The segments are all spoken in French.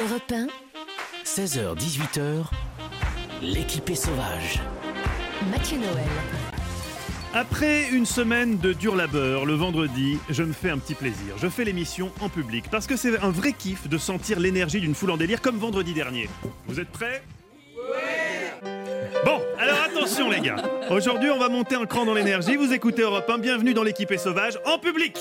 Europe 1, 16h-18h, l'équipe est sauvage. Mathieu Noël. Après une semaine de dur labeur, le vendredi, je me fais un petit plaisir. Je fais l'émission en public parce que c'est un vrai kiff de sentir l'énergie d'une foule en délire comme vendredi dernier. Vous êtes prêts ? Oui ! Bon, alors attention les gars. Aujourd'hui, on va monter un cran dans l'énergie. Vous écoutez Europe 1, bienvenue dans l'équipe est sauvage en public.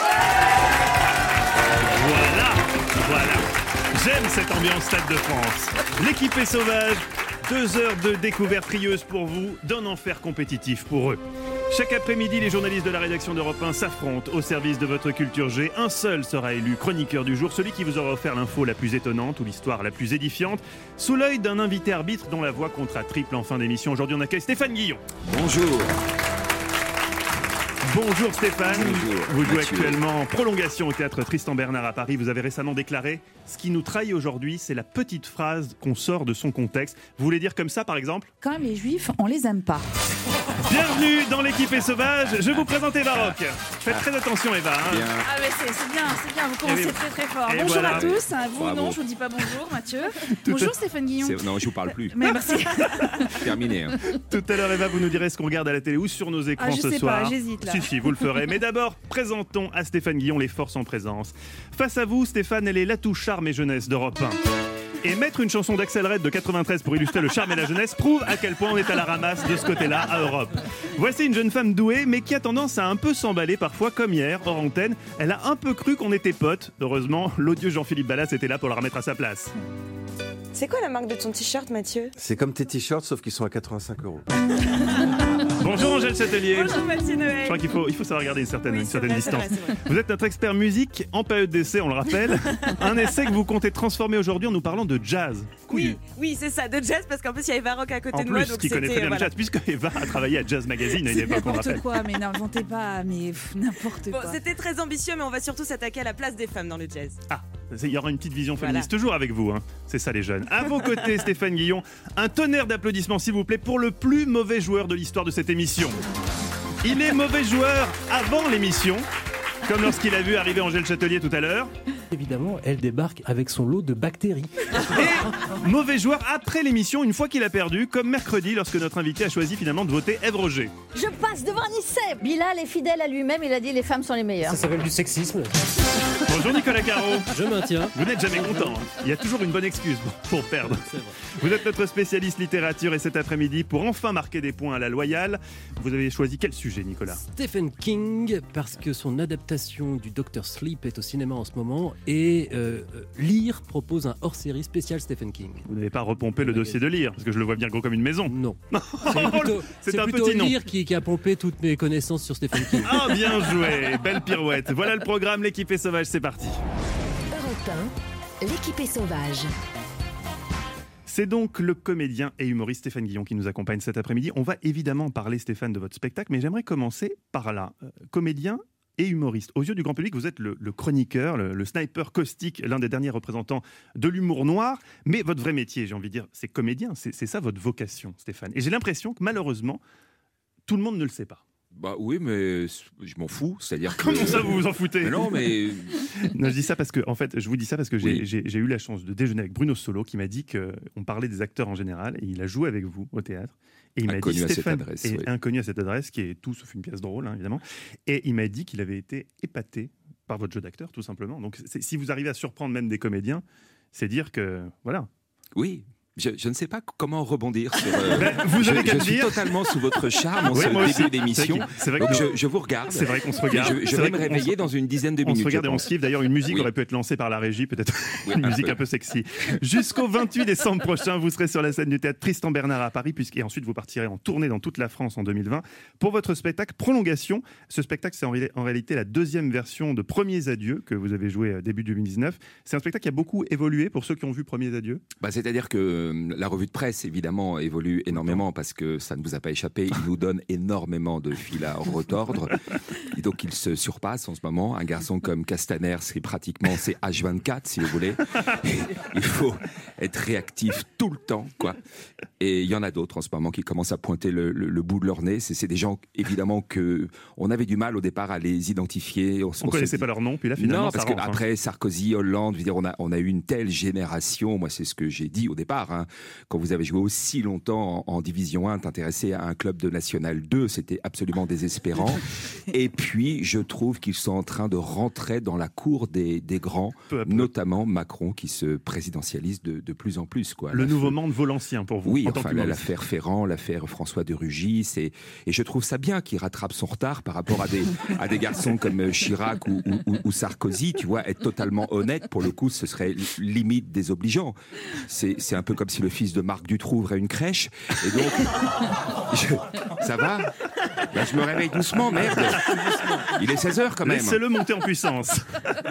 Voilà. J'aime cette ambiance Stade de France. L'équipe est sauvage. 2 heures de découverte rieuse pour vous, d'un enfer compétitif pour eux. Chaque après-midi, les journalistes de la rédaction d'Europe 1 s'affrontent au service de votre culture G. Un seul sera élu chroniqueur du jour, celui qui vous aura offert l'info la plus étonnante ou l'histoire la plus édifiante, sous l'œil d'un invité arbitre dont la voix comptera triple en fin d'émission. Aujourd'hui, on accueille Stéphane Guillon. Bonjour. Bonjour Stéphane. Bonjour, vous jouez Mathieu. actuellement en prolongation au théâtre Tristan Bernard à Paris. Vous avez récemment déclaré « Ce qui nous trahit aujourd'hui, c'est la petite phrase qu'on sort de son contexte ». Vous voulez dire comme ça, par exemple ? Quand même, les juifs, on les aime pas. Bienvenue dans l'équipe est sauvage. Je vous présente Eva Rock. Faites très attention, Eva. hein. Bien. Ah mais c'est bien, vous commencez Et- très très fort. et Bonjour voilà. à tous, vous Bravo. non, je vous dis pas bonjour Mathieu. Bonjour Stéphane Guillon. Non, je vous parle plus. Mais merci. Terminé. hein. Tout à l'heure, Eva, vous nous direz ce qu'on regarde à la télé ou sur nos écrans Je ce sais soir. pas, j'hésite là. Si, vous le ferez. Mais d'abord, présentons à Stéphane Guillon les forces en présence. Face à vous, Stéphane, elle est l'atout charme et jeunesse d'Europe 1. Et mettre une chanson d'Axel Red de 93 pour illustrer le charme et la jeunesse prouve à quel point on est à la ramasse de ce côté-là à Europe. Voici une jeune femme douée, mais qui a tendance à un peu s'emballer parfois, comme hier, hors antenne. Elle a un peu cru qu'on était potes. Heureusement, l'odieux Jean-Philippe Ballas était là pour la remettre à sa place. C'est quoi la marque de ton t-shirt, Mathieu? C'est comme tes t-shirts, sauf qu'ils sont à 85 €. Bonjour Angèle Châtelier. Bonjour Mathieu Je Noël. crois qu'il faut savoir garder une certaine Oui, c'est vrai, distance. c'est vrai. Vous êtes notre expert musique en période d'essai, on le rappelle. Un essai que vous comptez transformer aujourd'hui en nous parlant de jazz. Couillu. Oui, c'est ça, de jazz, parce qu'en plus il y a Eva Rock à côté En de moi. plus, Donc qui connaît très bien voilà. le jazz, puisque Eva a travaillé à Jazz Magazine à une C'est époque, on le n'importe rappelle. quoi, mais n'inventez pas, mais n'importe Bon, quoi. c'était très ambitieux, mais on va surtout s'attaquer à la place des femmes dans le jazz. Ah, il y aura une petite vision Voilà. féministe toujours avec vous, hein. C'est ça les jeunes. À vos côtés, Stéphane Guillon, un tonnerre d'applaudissements s'il vous plaît pour le plus mauvais joueur de l'histoire de cette émission. Il est mauvais joueur avant l'émission, comme lorsqu'il a vu arriver Angèle Châtelier tout à l'heure. Évidemment, elle débarque avec son lot de bactéries. Et mauvais joueur après l'émission, une fois qu'il a perdu, comme mercredi lorsque notre invité a choisi finalement de voter Ève Roger. Je passe devant Nisseb. Bilal est fidèle à lui-même, il a dit les femmes sont les meilleures. Ça s'appelle du sexisme. Bonjour Nicolas Caro. Je maintiens. Vous n'êtes jamais content, hein. Il y a toujours une bonne excuse pour perdre. C'est vrai. Vous êtes notre spécialiste littérature et cet après-midi, pour enfin marquer des points à la loyale, vous avez choisi quel sujet, Nicolas ? Stephen King, parce que son adaptation du Dr. Sleep est au cinéma en ce moment, et Lire propose un hors-série spécial Stephen King. Vous n'avez pas repompé le dossier de Lire, parce que je le vois bien gros comme une maison. Non. C'est C'est un plutôt petit nom. Lire qui a pompé toutes mes connaissances sur Stephen King. Ah, bien joué, belle pirouette. Voilà le programme, l'équipe est sauvage, c'est parti. Europe 1, l'équipe est sauvage. C'est donc le comédien et humoriste Stéphane Guillon qui nous accompagne cet après-midi. On va évidemment parler, Stéphane, de votre spectacle, mais j'aimerais commencer par là. Comédien et humoriste. Aux yeux du grand public, vous êtes le chroniqueur, le sniper caustique, l'un des derniers représentants de l'humour noir. Mais votre vrai métier, j'ai envie de dire, c'est comédien. C'est ça votre vocation, Stéphane. Et j'ai l'impression que malheureusement, tout le monde ne le sait pas. Bah oui, mais je m'en fous. C'est-à-dire que. Comment ça, vous vous en foutez ? Mais non, mais. Non, je dis ça parce que, en fait, je vous dis ça parce que Oui. j'ai eu la chance de déjeuner avec Bruno Solo qui m'a dit qu'on parlait des acteurs en général et il a joué avec vous au théâtre. Et il m'a dit, Inconnu à cette Stéphane adresse, est oui. inconnu à cette adresse, qui est tout sauf une pièce drôle, hein, évidemment. Et il m'a dit qu'il avait été épaté par votre jeu d'acteur, tout simplement. Donc, si vous arrivez à surprendre même des comédiens, c'est dire que, voilà. Oui. Je ne sais pas comment rebondir sur. Vous avez qu'à je le suis dire. totalement sous votre charme en Oui, ce moi aussi. début d'émission. C'est vrai Donc que je vous regarde. c'est vrai qu'on se regarde. Je C'est vais vrai me qu'on réveiller se- dans une dizaine de On minutes. se regarde et je on pense. se kiffe. D'ailleurs, une musique Oui. aurait pu être lancée par la régie, peut-être Oui, une un musique peu. un peu sexy. Jusqu'au 28 décembre prochain, vous serez sur la scène du théâtre Tristan Bernard à Paris, et ensuite vous partirez en tournée dans toute la France en 2020 pour votre spectacle Prolongation. Ce spectacle, c'est en réalité la deuxième version de Premiers Adieux que vous avez joué début 2019. C'est un spectacle qui a beaucoup évolué pour ceux qui ont vu Premiers Adieux. C'est-à-dire que La revue de presse, évidemment, évolue énormément parce que ça ne vous a pas échappé. Il nous donne énormément de fil à retordre. Et donc, il se surpasse en ce moment. Un garçon comme Castaner, c'est H24, si vous voulez. Il faut être réactif tout le temps, quoi. Et il y en a d'autres en ce moment qui commencent à pointer le bout de leur nez. C'est des gens, évidemment, on avait du mal au départ à les identifier. On ne connaissait pas leur nom, puis là, finalement, non, parce ça rentre, qu'après Sarkozy, Hollande, je veux dire, on a eu une telle génération. Moi, c'est ce que j'ai dit au départ. Hein. Quand vous avez joué aussi longtemps en Division 1, t'intéresser à un club de National 2, c'était absolument désespérant. Et puis, je trouve qu'ils sont en train de rentrer dans la cour des grands, peu à peu. Notamment Macron, qui se présidentialise de plus en plus. Quoi. Le nouveau monde vaut l'ancien pour vous. Oui, enfin, l'affaire Ferrand, l'affaire François de Rugy, et je trouve ça bien qu'il rattrape son retard par rapport à des garçons comme Chirac ou Sarkozy. Tu vois, être totalement honnête, pour le coup, ce serait limite désobligeant. C'est un peu comme si le fils de Marc Dutroux ouvrait une crèche. Et donc, ça va ? Ben, je me réveille doucement, merde. Il est 16h quand même. Laissez-le monter en puissance.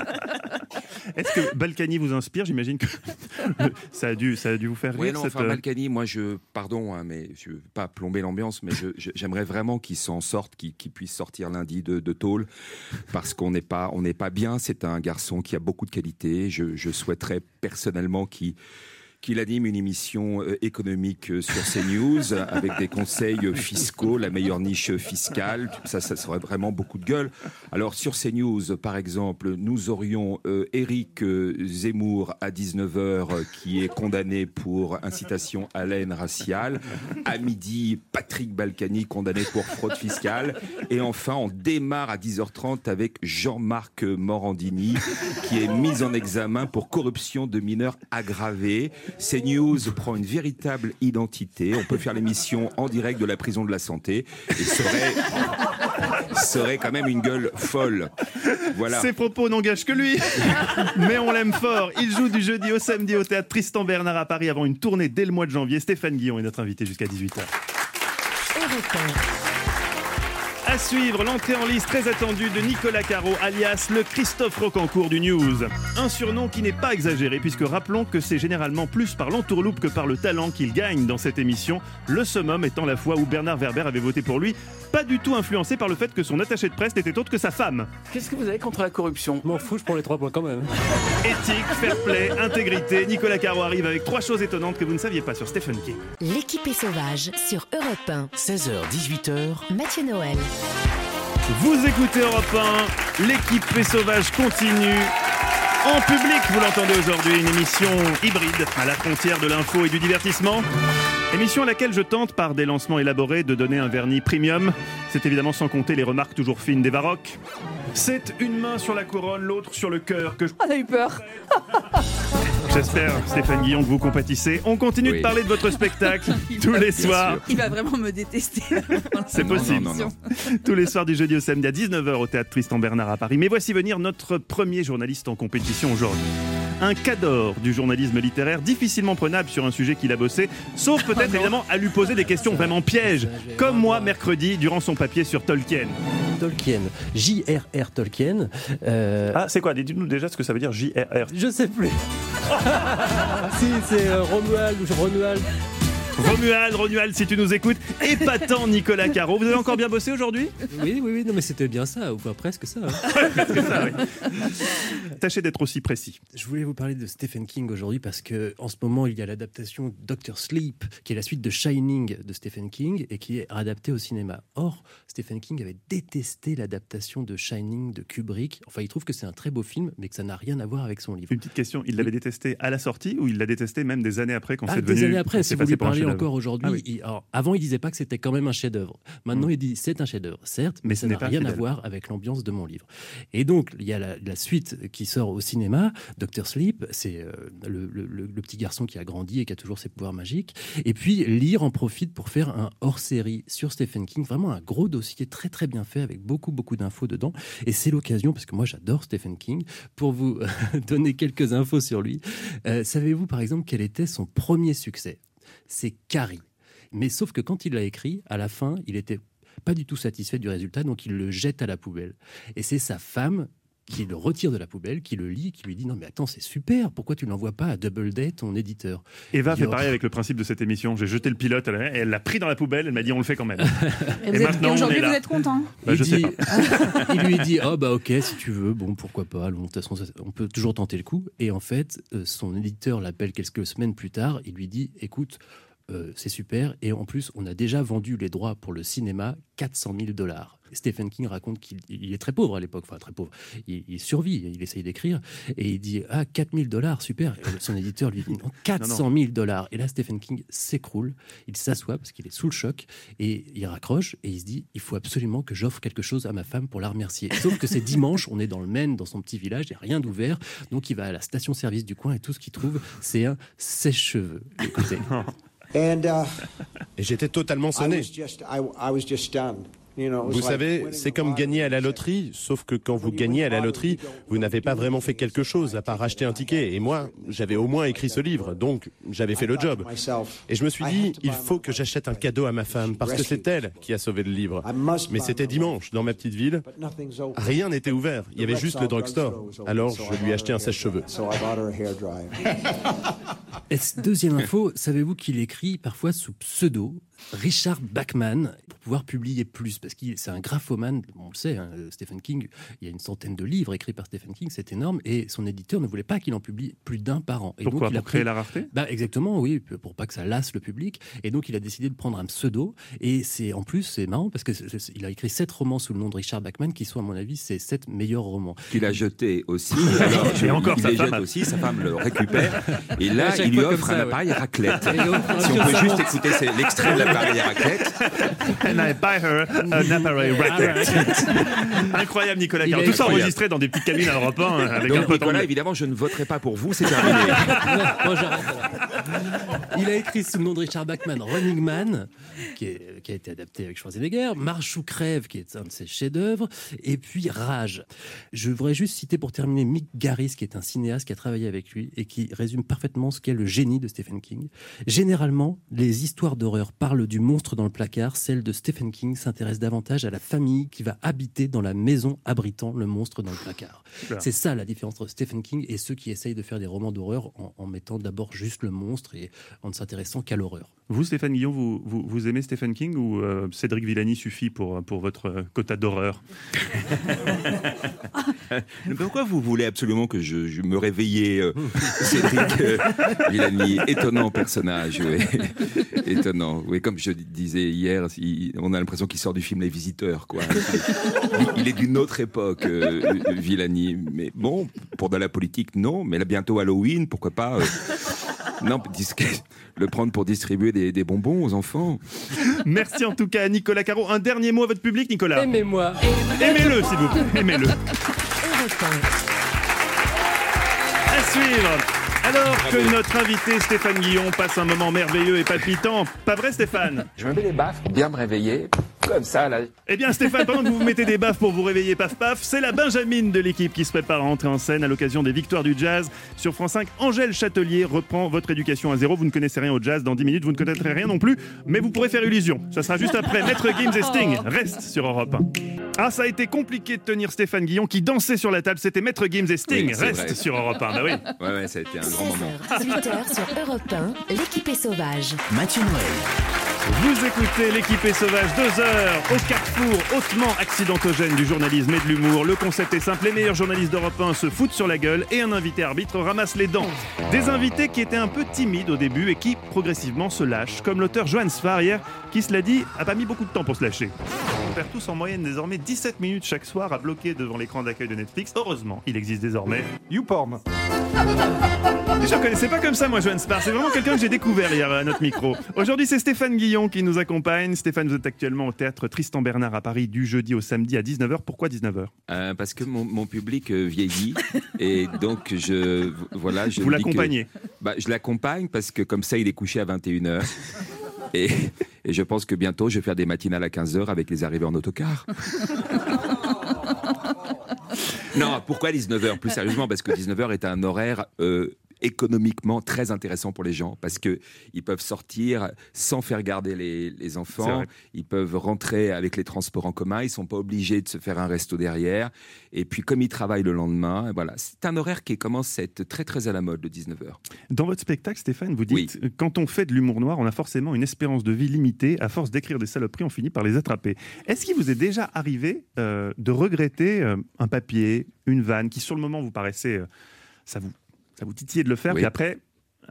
Est-ce que Balkany vous inspire ? J'imagine que ça a dû vous faire rire. Oui, non, enfin, Balkany, moi, pardon, hein, mais je ne veux pas plomber l'ambiance, mais j'aimerais vraiment qu'il s'en sorte, qu'il puisse sortir lundi de tôle, parce qu'on n'est pas bien. C'est un garçon qui a beaucoup de qualités. Je souhaiterais personnellement qu'il anime une émission économique sur CNews avec des conseils fiscaux, la meilleure niche fiscale. Ça serait vraiment beaucoup de gueule. Alors sur CNews, par exemple, nous aurions Éric Zemmour à 19h qui est condamné pour incitation à la haine raciale. À midi, Patrick Balkany condamné pour fraude fiscale. Et enfin, on démarre à 10h30 avec Jean-Marc Morandini qui est mis en examen pour corruption de mineurs aggravée. CNews prend une véritable identité. On peut faire l'émission en direct de la prison de la Santé et serait quand même une gueule folle. Voilà. Ses propos n'engagent que lui, mais on l'aime fort. Il joue du jeudi au samedi au théâtre Tristan Bernard à Paris avant une tournée dès le mois de janvier. Stéphane Guillon est notre invité jusqu'à 18h. À suivre, l'entrée en lice très attendue de Nicolas Caro, alias le Christophe Rocancourt du News. Un surnom qui n'est pas exagéré, puisque rappelons que c'est généralement plus par l'entourloupe que par le talent qu'il gagne dans cette émission. Le summum étant la fois où Bernard Werber avait voté pour lui, pas du tout influencé par le fait que son attaché de presse n'était autre que sa femme. Qu'est-ce que vous avez contre la corruption ? Je m'en fous, je prends les 3 points quand même. Éthique, fair play, intégrité. Nicolas Caro arrive avec 3 choses étonnantes que vous ne saviez pas sur Stephen King. L'équipée sauvage sur Europe 1. 16h-18h. Mathieu Noël. Vous écoutez Europe 1, l'équipée sauvage continue. En public, vous l'entendez aujourd'hui, une émission hybride à la frontière de l'info et du divertissement. Émission à laquelle je tente, par des lancements élaborés, de donner un vernis premium. C'est évidemment sans compter les remarques toujours fines des Varrocs. C'est une main sur la couronne, l'autre sur le cœur que je... On a eu peur. J'espère, Stéphane Guillon, que vous compatissez. On continue de parler de votre spectacle tous les soirs. Il va vraiment me détester. C'est possible. Non. Tous les soirs du jeudi au samedi à 19h au théâtre Tristan Bernard à Paris. Mais voici venir notre premier journaliste en compétition aujourd'hui. Un cador du journalisme littéraire, difficilement prenable sur un sujet qu'il a bossé, sauf peut-être évidemment à lui poser des questions vraiment pièges, comme moi mercredi durant son papier sur Tolkien. Tolkien, J.R.R. Tolkien. C'est quoi ? Dites-nous déjà ce que ça veut dire J.R.R. Je sais plus. Si, c'est Romuald ou Romuald. Romuald, si tu nous écoutes, épatant Nicolas Caro. Vous avez encore bien bossé aujourd'hui ? Oui, non mais c'était bien ça, ou enfin presque ça. Presque ça, oui. Tâchez d'être aussi précis. Je voulais vous parler de Stephen King aujourd'hui parce que en ce moment il y a l'adaptation Dr. Sleep, qui est la suite de Shining de Stephen King et qui est adaptée au cinéma. Or, Stephen King avait détesté l'adaptation de Shining de Kubrick. Enfin, il trouve que c'est un très beau film, mais que ça n'a rien à voir avec son livre. Une petite question, il l'avait détesté à la sortie ou il l'a détesté même des années après quand c'est devenu... Des années après, si vous lui parlez encore aujourd'hui. Oui. Alors, avant, il disait pas que c'était quand même un chef-d'œuvre. Maintenant, il dit c'est un chef-d'œuvre, certes, mais ça n'a rien à voir avec l'ambiance de mon livre. Et donc, il y a la suite qui sort au cinéma. Dr. Sleep, c'est le petit garçon qui a grandi et qui a toujours ses pouvoirs magiques. Et puis, Lire en profite pour faire un hors-série sur Stephen King. Vraiment un gros dossier très très bien fait avec beaucoup d'infos dedans. Et c'est l'occasion, parce que moi j'adore Stephen King, pour vous donner quelques infos sur lui. Savez-vous par exemple quel était son premier succès ? C'est Carrie. Mais sauf que quand il l'a écrit, à la fin, il était pas du tout satisfait du résultat, donc il le jette à la poubelle. Et c'est sa femme qui le retire de la poubelle, qui le lit, qui lui dit non mais attends c'est super, pourquoi tu ne l'envoies pas à Doubleday, ton éditeur. Eva fait pareil avec le principe de cette émission. J'ai jeté le pilote, elle l'a pris dans la poubelle, elle m'a dit on le fait quand même. Et aujourd'hui vous êtes content. Je sais pas. Il lui dit oh bah ok si tu veux, bon pourquoi pas, de toute façon on peut toujours tenter le coup. Et en fait son éditeur l'appelle quelques semaines plus tard, il lui dit écoute c'est super, et en plus on a déjà vendu les droits pour le cinéma $400,000. Stephen King raconte qu'il est très pauvre à l'époque, enfin très pauvre, il survit, il essaye d'écrire, et il dit $4,000, super, et son éditeur lui dit non, $400,000. Et là Stephen King s'écroule, il s'assoit parce qu'il est sous le choc, et il raccroche, et il se dit il faut absolument que j'offre quelque chose à ma femme pour la remercier. Sauf que c'est dimanche, on est dans le Maine, dans son petit village, il n'y a rien d'ouvert, donc il va à la station-service du coin, et tout ce qu'il trouve c'est un sèche-cheveux. Écoutez. Et j'étais totalement sonné. Vous savez, c'est comme gagner à la loterie, sauf que quand vous gagnez à la loterie, vous n'avez pas vraiment fait quelque chose à part acheter un ticket. Et moi, j'avais au moins écrit ce livre, donc j'avais fait le job. Et je me suis dit, il faut que j'achète un cadeau à ma femme, parce que c'est elle qui a sauvé le livre. Mais c'était dimanche, dans ma petite ville. Rien n'était ouvert, il y avait juste le drugstore. Alors je lui ai acheté un sèche-cheveux. Et deuxième info, savez-vous qu'il écrit parfois sous pseudo Richard Bachman pour pouvoir publier plus, parce que c'est un graphomane, on le sait, hein, Stephen King, il y a une centaine de livres écrits par Stephen King, c'est énorme, et son éditeur ne voulait pas qu'il en publie plus d'un par an. Et pourquoi, donc, pour créer la rareté ? Exactement, oui, pour pas que ça lasse le public, et donc il a décidé de prendre un pseudo, et en plus c'est marrant, parce qu'il a écrit 7 romans sous le nom de Richard Bachman, qui sont à mon avis ses 7 meilleurs romans. Qu'il a jeté aussi, alors il les jette aussi, sa femme le récupère, et là il lui offre un appareil à raclette. Si on peut juste écouter l'extrait de l'appareil à raclette. And I buy her an appareil raclette. Incroyable Nicolas Caro. Tout ça enregistré dans des petites cabines à Europe 1 avec donc, un pote Nicolas, évidemment, je ne voterai pas pour vous, c'est terminé. Moi, j'arrête là. Il a écrit sous le nom de Richard Bachman Running Man, qui a été adapté avec Schwarzenegger, Marche ou crève, qui est un de ses chefs-d'œuvre, et puis Rage. Je voudrais juste citer pour terminer Mick Garris, qui est un cinéaste qui a travaillé avec lui et qui résume parfaitement ce qu'est le génie de Stephen King. Généralement, les histoires d'horreur parlent du monstre dans le placard. Celle de Stephen King s'intéresse davantage à la famille qui va habiter dans la maison abritant le monstre dans le placard. Super. C'est ça la différence entre Stephen King et ceux qui essayent de faire des romans d'horreur en mettant d'abord juste le monstre et en ne s'intéressant qu'à l'horreur. Vous, Stéphane Guillon, vous aimez Stephen King ou Cédric Villani suffit pour votre quota d'horreur? Pourquoi vous voulez absolument que je me réveille, Cédric Villani? Étonnant personnage, oui. Étonnant. Oui, comme je disais hier, on a l'impression qu'il sort du film Les Visiteurs, quoi. Il est d'une autre époque, Villani. Mais bon, pour de la politique, non. Mais là, bientôt Halloween, pourquoi pas non, le prendre pour distribuer des bonbons aux enfants. Merci en tout cas à Nicolas Caro. Un dernier mot à votre public, Nicolas. Aimez-moi. Aimez-le, s'il vous plaît. Aimez-le. À suivre. Alors que notre invité Stéphane Guillon passe un moment merveilleux et palpitant. Pas vrai, Stéphane? Je me mets les baffes pour bien me réveiller. Comme ça, là. Eh bien, Stéphane, pendant que vous vous mettez des baffes pour vous réveiller, paf paf, c'est la Benjamine de l'équipe qui se prépare à entrer en scène à l'occasion des Victoires du Jazz. Sur France 5, Angèle Châtelier reprend votre éducation à zéro. Vous ne connaissez rien au jazz. Dans 10 minutes, vous ne connaîtrez rien non plus, mais vous pourrez faire illusion. Ça sera juste après Maître Gims et Sting. Reste sur Europe 1. Ah, ça a été compliqué de tenir Stéphane Guillon qui dansait sur la table. C'était Maître Gims et Sting. Oui, Reste vrai. sur Europe 1. Bah oui. Ouais, ça a été un grand moment. 18h sur Europe 1, l'équipe est sauvage. Mathieu Noël. Vous écoutez l'équipe est sauvage, 2 heures au carrefour hautement accidentogène du journalisme et de l'humour. Le concept est simple, les meilleurs journalistes d'Europe 1 se foutent sur la gueule et un invité arbitre ramasse les dents. Des invités qui étaient un peu timides au début et qui progressivement se lâchent, comme l'auteur Johan Sfar hier, qui cela dit a pas mis beaucoup de temps pour se lâcher. On perd tous en moyenne désormais 17 minutes chaque soir à bloquer devant l'écran d'accueil de Netflix. Heureusement, il existe désormais YouPorn. Je ne connaissais pas comme ça, moi, Johan Sfar. C'est vraiment quelqu'un que j'ai découvert hier à notre micro. Aujourd'hui, c'est Stéphane Guillon qui nous accompagne. Stéphane, vous êtes actuellement au théâtre Tristan Bernard à Paris du jeudi au samedi à 19h. Pourquoi 19h ? Parce que mon public vieillit et donc voilà. Vous l'accompagnez ? Je l'accompagne parce que comme ça, il est couché à 21h. Et je pense que bientôt, je vais faire des matinales à 15h avec les arrivées en autocar. Non, pourquoi 19h ? Plus sérieusement, parce que 19h est un horaire économiquement très intéressant pour les gens parce qu'ils peuvent sortir sans faire garder les enfants, ils peuvent rentrer avec les transports en commun, ils ne sont pas obligés de se faire un resto derrière. Et puis, comme ils travaillent le lendemain, voilà, c'est un horaire qui commence à être très, très à la mode, le 19h. Dans votre spectacle, Stéphane, vous dites quand on fait de l'humour noir, on a forcément une espérance de vie limitée. À force d'écrire des saloperies, on finit par les attraper. Est-ce qu'il vous est déjà arrivé de regretter un papier, une vanne, qui sur le moment vous paraissait... ça vous titillait de le faire, puis après...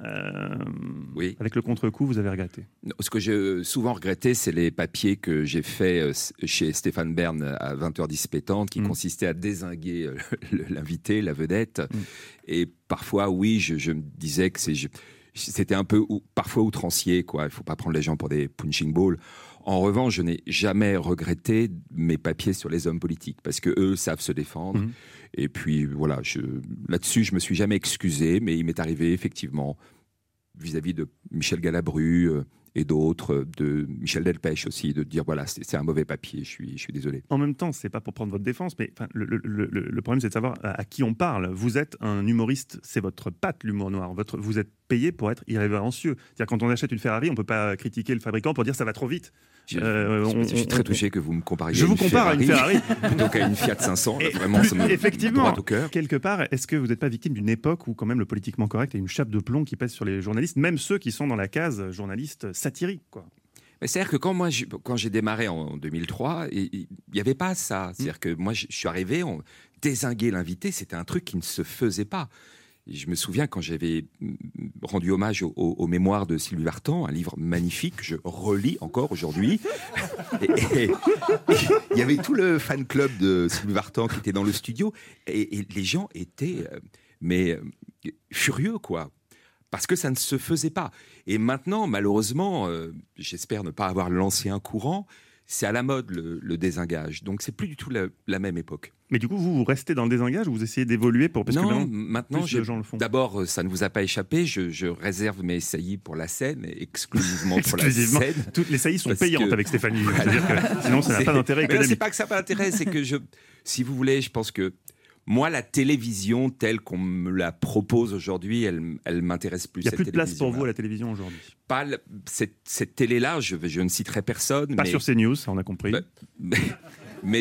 avec le contre-coup, vous avez regretté? Ce que j'ai souvent regretté, c'est les papiers que j'ai faits chez Stéphane Bern à 20h10 pétante, qui consistaient à dézinguer l'invité, la vedette. Et parfois, je me disais que c'était un peu parfois outrancier, quoi. Il ne faut pas prendre les gens pour des punching balls. En revanche, je n'ai jamais regretté mes papiers sur les hommes politiques, parce qu'eux savent se défendre. Et puis voilà, là-dessus, je ne me suis jamais excusé, mais il m'est arrivé effectivement, vis-à-vis de Michel Galabru et d'autres, de Michel Delpech aussi, de dire voilà, c'est un mauvais papier, je suis désolé. En même temps, c'est pas pour prendre votre défense, mais le problème, c'est de savoir à qui on parle. Vous êtes un humoriste, c'est votre patte, l'humour noir. Vous êtes payé pour être irrévérencieux. C'est-à-dire, quand on achète une Ferrari, on ne peut pas critiquer le fabricant pour dire ça va trop vite. Je suis très touché que vous me compariez à une Ferrari plutôt qu'à une Fiat 500. Là, vraiment, ça me effectivement, droit au cœur. Quelque part, est-ce que vous n'êtes pas victime d'une époque où quand même le politiquement correct a une chape de plomb qui pèse sur les journalistes, même ceux qui sont dans la case journaliste satirique, quoi? C'est-à-dire que quand j'ai démarré en 2003, il n'y avait pas ça. C'est-à-dire que moi, je suis arrivé, on dézinguait l'invité, c'était un truc qui ne se faisait pas. Et je me souviens quand j'avais rendu hommage aux mémoires de Sylvie Vartan, un livre magnifique que je relis encore aujourd'hui. Et il y avait tout le fan club de Sylvie Vartan qui était dans le studio et les gens étaient furieux, quoi. Parce que ça ne se faisait pas. Et maintenant, malheureusement, j'espère ne pas avoir lancé un courant, c'est à la mode le désingage. Donc c'est plus du tout la même époque. Mais du coup, vous restez dans le désingage ou vous essayez d'évoluer pour... Parce non, que maintenant, d'abord, ça ne vous a pas échappé, je réserve mes saillies pour la scène, exclusivement pour la scène. Toutes les saillies sont payantes avec Stéphanie. C'est-à-dire que sinon, ça n'a pas d'intérêt économique. Mais là, c'est pas que ça n'a pas d'intérêt, c'est que si vous voulez, je pense que moi, la télévision telle qu'on me la propose aujourd'hui, elle m'intéresse plus. Il n'y a plus de place pour vous à la télévision aujourd'hui? Pas cette télé-là, je ne citerai personne. Pas sur CNews, ça on a compris. Mais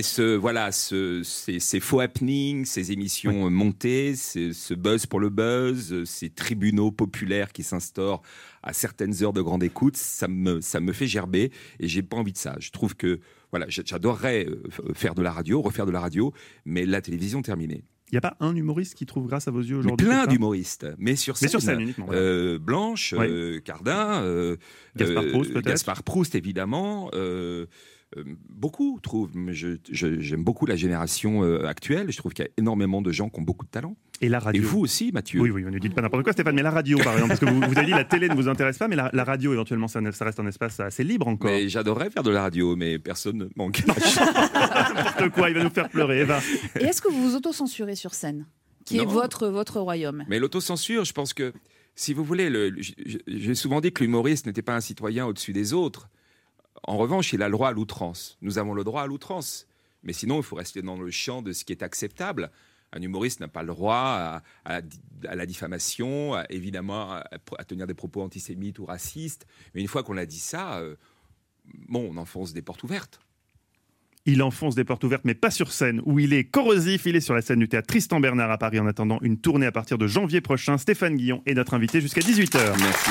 ces faux happenings, ces émissions montées, ce buzz pour le buzz, ces tribunaux populaires qui s'instaurent à certaines heures de grande écoute, ça me fait gerber et j'ai pas envie de ça. Je trouve que j'adorerais faire de la radio, refaire de la radio, mais la télévision terminée. Il n'y a pas un humoriste qui trouve grâce à vos yeux aujourd'hui? Plein d'humoristes, mais sur scène uniquement. Blanche, Cardin, Gaspard Proust évidemment. Beaucoup trouvent. J'aime beaucoup la génération actuelle. Je trouve qu'il y a énormément de gens qui ont beaucoup de talent. Et la radio. Et vous aussi, Mathieu. Oui, on ne dit pas n'importe quoi, Stéphane. Mais la radio, par exemple, parce que vous avez dit la télé ne vous intéresse pas, mais la radio, éventuellement, ça reste un espace assez libre encore. Mais j'adorerais faire de la radio, mais personne ne m'engage. N'importe quoi, il va nous faire pleurer. Eva. Et est-ce que vous vous autocensurez sur scène, qui est votre royaume? Mais l'autocensure, je pense que, si vous voulez, j'ai souvent dit que l'humoriste n'était pas un citoyen au-dessus des autres. En revanche, il a le droit à l'outrance. Nous avons le droit à l'outrance. Mais sinon, il faut rester dans le champ de ce qui est acceptable. Un humoriste n'a pas le droit à la diffamation, évidemment à tenir des propos antisémites ou racistes. Mais une fois qu'on a dit ça, on enfonce des portes ouvertes. Il enfonce des portes ouvertes, mais pas sur scène, où il est corrosif. Il est sur la scène du théâtre Tristan Bernard à Paris en attendant une tournée à partir de janvier prochain. Stéphane Guillon est notre invité jusqu'à 18h. Merci.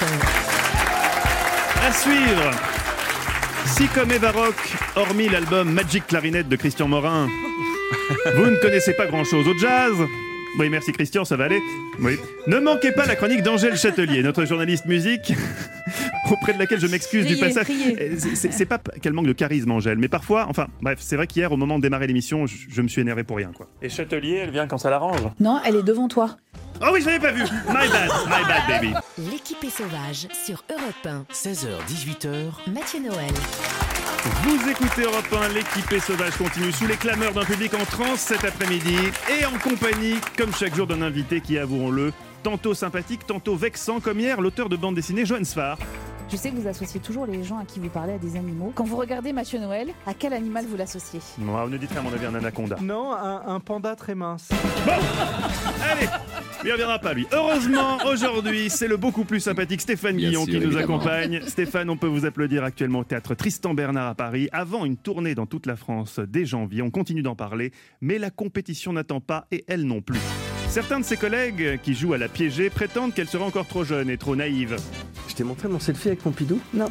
À suivre. Si comme Eva Rock, hormis l'album Magic Clarinette de Christian Morin, vous ne connaissez pas grand-chose au jazz. Oui, merci Christian, ça va aller. Oui. Ne manquez pas la chronique d'Angèle Châtelier, notre journaliste musique, auprès de laquelle je m'excuse du passage. C'est pas qu'elle manque de charisme, Angèle, mais parfois, c'est vrai qu'hier, au moment de démarrer l'émission, je me suis énervé pour rien, quoi. Et Châtelier, elle vient quand ça l'arrange? Non, elle est devant toi. Oh oui, je l'avais pas vu. My bad, baby. L'équipe est sauvage sur Europe 1. 16h-18h. Mathieu Noël. Vous écoutez Europe 1, l'équipe est sauvage continue sous les clameurs d'un public en transe cet après-midi et en compagnie, comme chaque jour, d'un invité qui, avouons-le, tantôt sympathique, tantôt vexant, comme hier, l'auteur de bande dessinée Johan Sfar. Je sais que vous associez toujours les gens à qui vous parlez à des animaux. Quand vous regardez Mathieu Noël, à quel animal vous l'associez? Non, on ne dit pas à mon avis un anaconda. Non, un panda très mince. Bon, allez, Il reviendra pas, lui. Heureusement, aujourd'hui, c'est le beaucoup plus sympathique Stéphane Guillon qui nous accompagne. Stéphane, on peut vous applaudir actuellement au théâtre Tristan Bernard à Paris. Avant une tournée dans toute la France dès janvier, on continue d'en parler, mais la compétition n'attend pas et elle non plus. Certains de ses collègues qui jouent à la piégée prétendent qu'elle sera encore trop jeune et trop naïve. Je t'ai montré mon selfie avec Pompidou ? Non.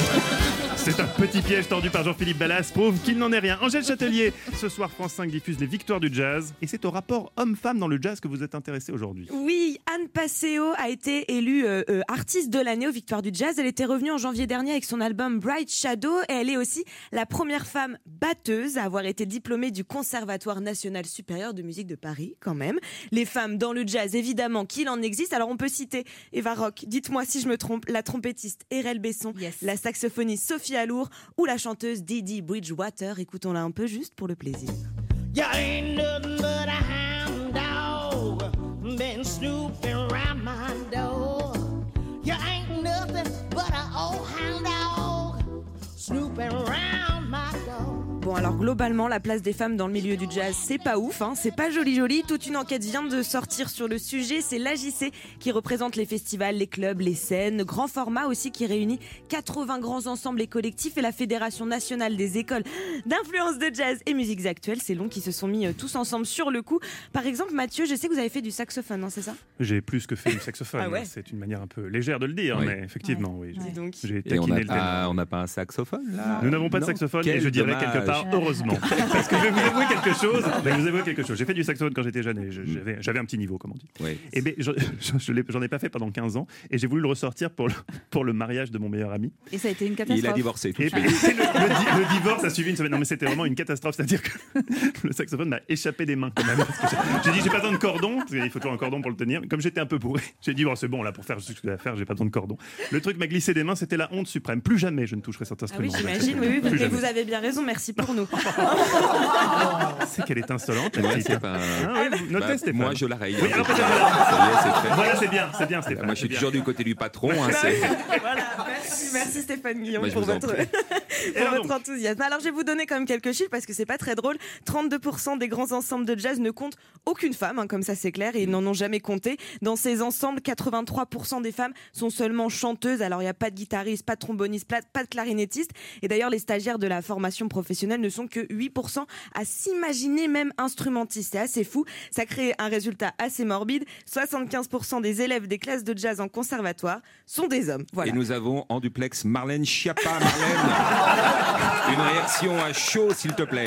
C'est un petit piège tendu par Jean-Philippe Ballas, prouve qu'il n'en est rien. Angèle Châtelier, ce soir France 5 diffuse les victoires du jazz. Et c'est au rapport homme-femme dans le jazz que vous êtes intéressé aujourd'hui. Oui, Anne Passeo a été élue artiste de l'année aux victoires du jazz. Elle était revenue en janvier dernier avec son album Bright Shadow. Et elle est aussi la première femme batteuse à avoir été diplômée du Conservatoire national supérieur de musique de Paris, quand même. Les femmes dans le jazz, évidemment, qu'il en existe. Alors on peut citer Eva Rock, dites-moi si je me trompe, la trompettiste Erel Besson, la saxophoniste Sophie Alour ou la chanteuse Didi Bridgewater. Écoutons-la un peu juste pour le plaisir. You ain't nothing but a hound dog, been snooping around my door. You ain't nothing but a old hound dog, snooping around my door. Bon, alors globalement, la place des femmes dans le milieu du jazz, c'est pas ouf, hein, c'est pas joli. Toute une enquête vient de sortir sur le sujet. C'est l'AJC qui représente les festivals, les clubs, les scènes. Grand format aussi qui réunit 80 grands ensembles et collectifs et la Fédération nationale des écoles d'influence de jazz et musiques actuelles. C'est long qui se sont mis tous ensemble sur le coup. Par exemple, Mathieu, je sais que vous avez fait du saxophone, non, c'est ça ? J'ai plus que fait du saxophone. Ah ouais. C'est une manière un peu légère de le dire, mais effectivement, oui. Dis donc. J'ai taquiné le ténor. On n'a pas un saxophone là. Nous n'avons pas de saxophone, Quel et je dirais dommage. quelque part heureusement. Parce que je vais vous avouer quelque chose. J'ai fait du saxophone quand j'étais jeune et j'avais un petit niveau, comme on dit. Oui. Et ben, j'en ai pas fait pendant 15 ans et j'ai voulu le ressortir pour le mariage de mon meilleur ami. Et ça a été une catastrophe. Il a divorcé tout de Et suite. le divorce a suivi une semaine. Non, mais c'était vraiment une catastrophe. C'est-à-dire que le saxophone m'a échappé des mains quand même. Parce que j'ai dit, j'ai pas besoin de cordon, parce qu'il faut toujours un cordon pour le tenir. Comme j'étais un peu bourré, j'ai dit, bon, c'est bon, là, pour faire ce que je dois faire, j'ai pas besoin de cordon. Le truc m'a glissé des mains, c'était la honte suprême. Plus jamais je ne toucherai cet Ah oui, instrument. j'imagine, oui, mais vous avez bien raison, merci pour nous. C'est qu'elle est insolente. Ouais, la petite. c'est pas... Notez, Stéphane. Moi, je la raye. Oui, alors, Ça y est, c'est fait. voilà, c'est bien, Stéphane. Moi, je suis toujours du côté du patron. Voilà, merci Stéphane Guillon Moi, je pour vous en votre, prie. pour votre enthousiasme. Alors je vais vous donner quand même quelques chiffres parce que c'est pas très drôle. 32% des grands ensembles de jazz ne comptent aucune femme, hein, comme ça c'est clair, et ils n'en ont jamais compté. Dans ces ensembles, 83% des femmes sont seulement chanteuses. Alors il n'y a pas de guitariste, pas de tromboniste, pas de clarinettiste. Et d'ailleurs les stagiaires de la formation professionnelle ne sont que 8% à s'imaginer même instrumentistes. C'est assez fou. Ça crée un résultat assez morbide. 75% des élèves des classes de jazz en conservatoire sont des hommes. Voilà. Et nous avons en duplex Marlène Schiappa. Marlène, une réaction à chaud, s'il te plaît.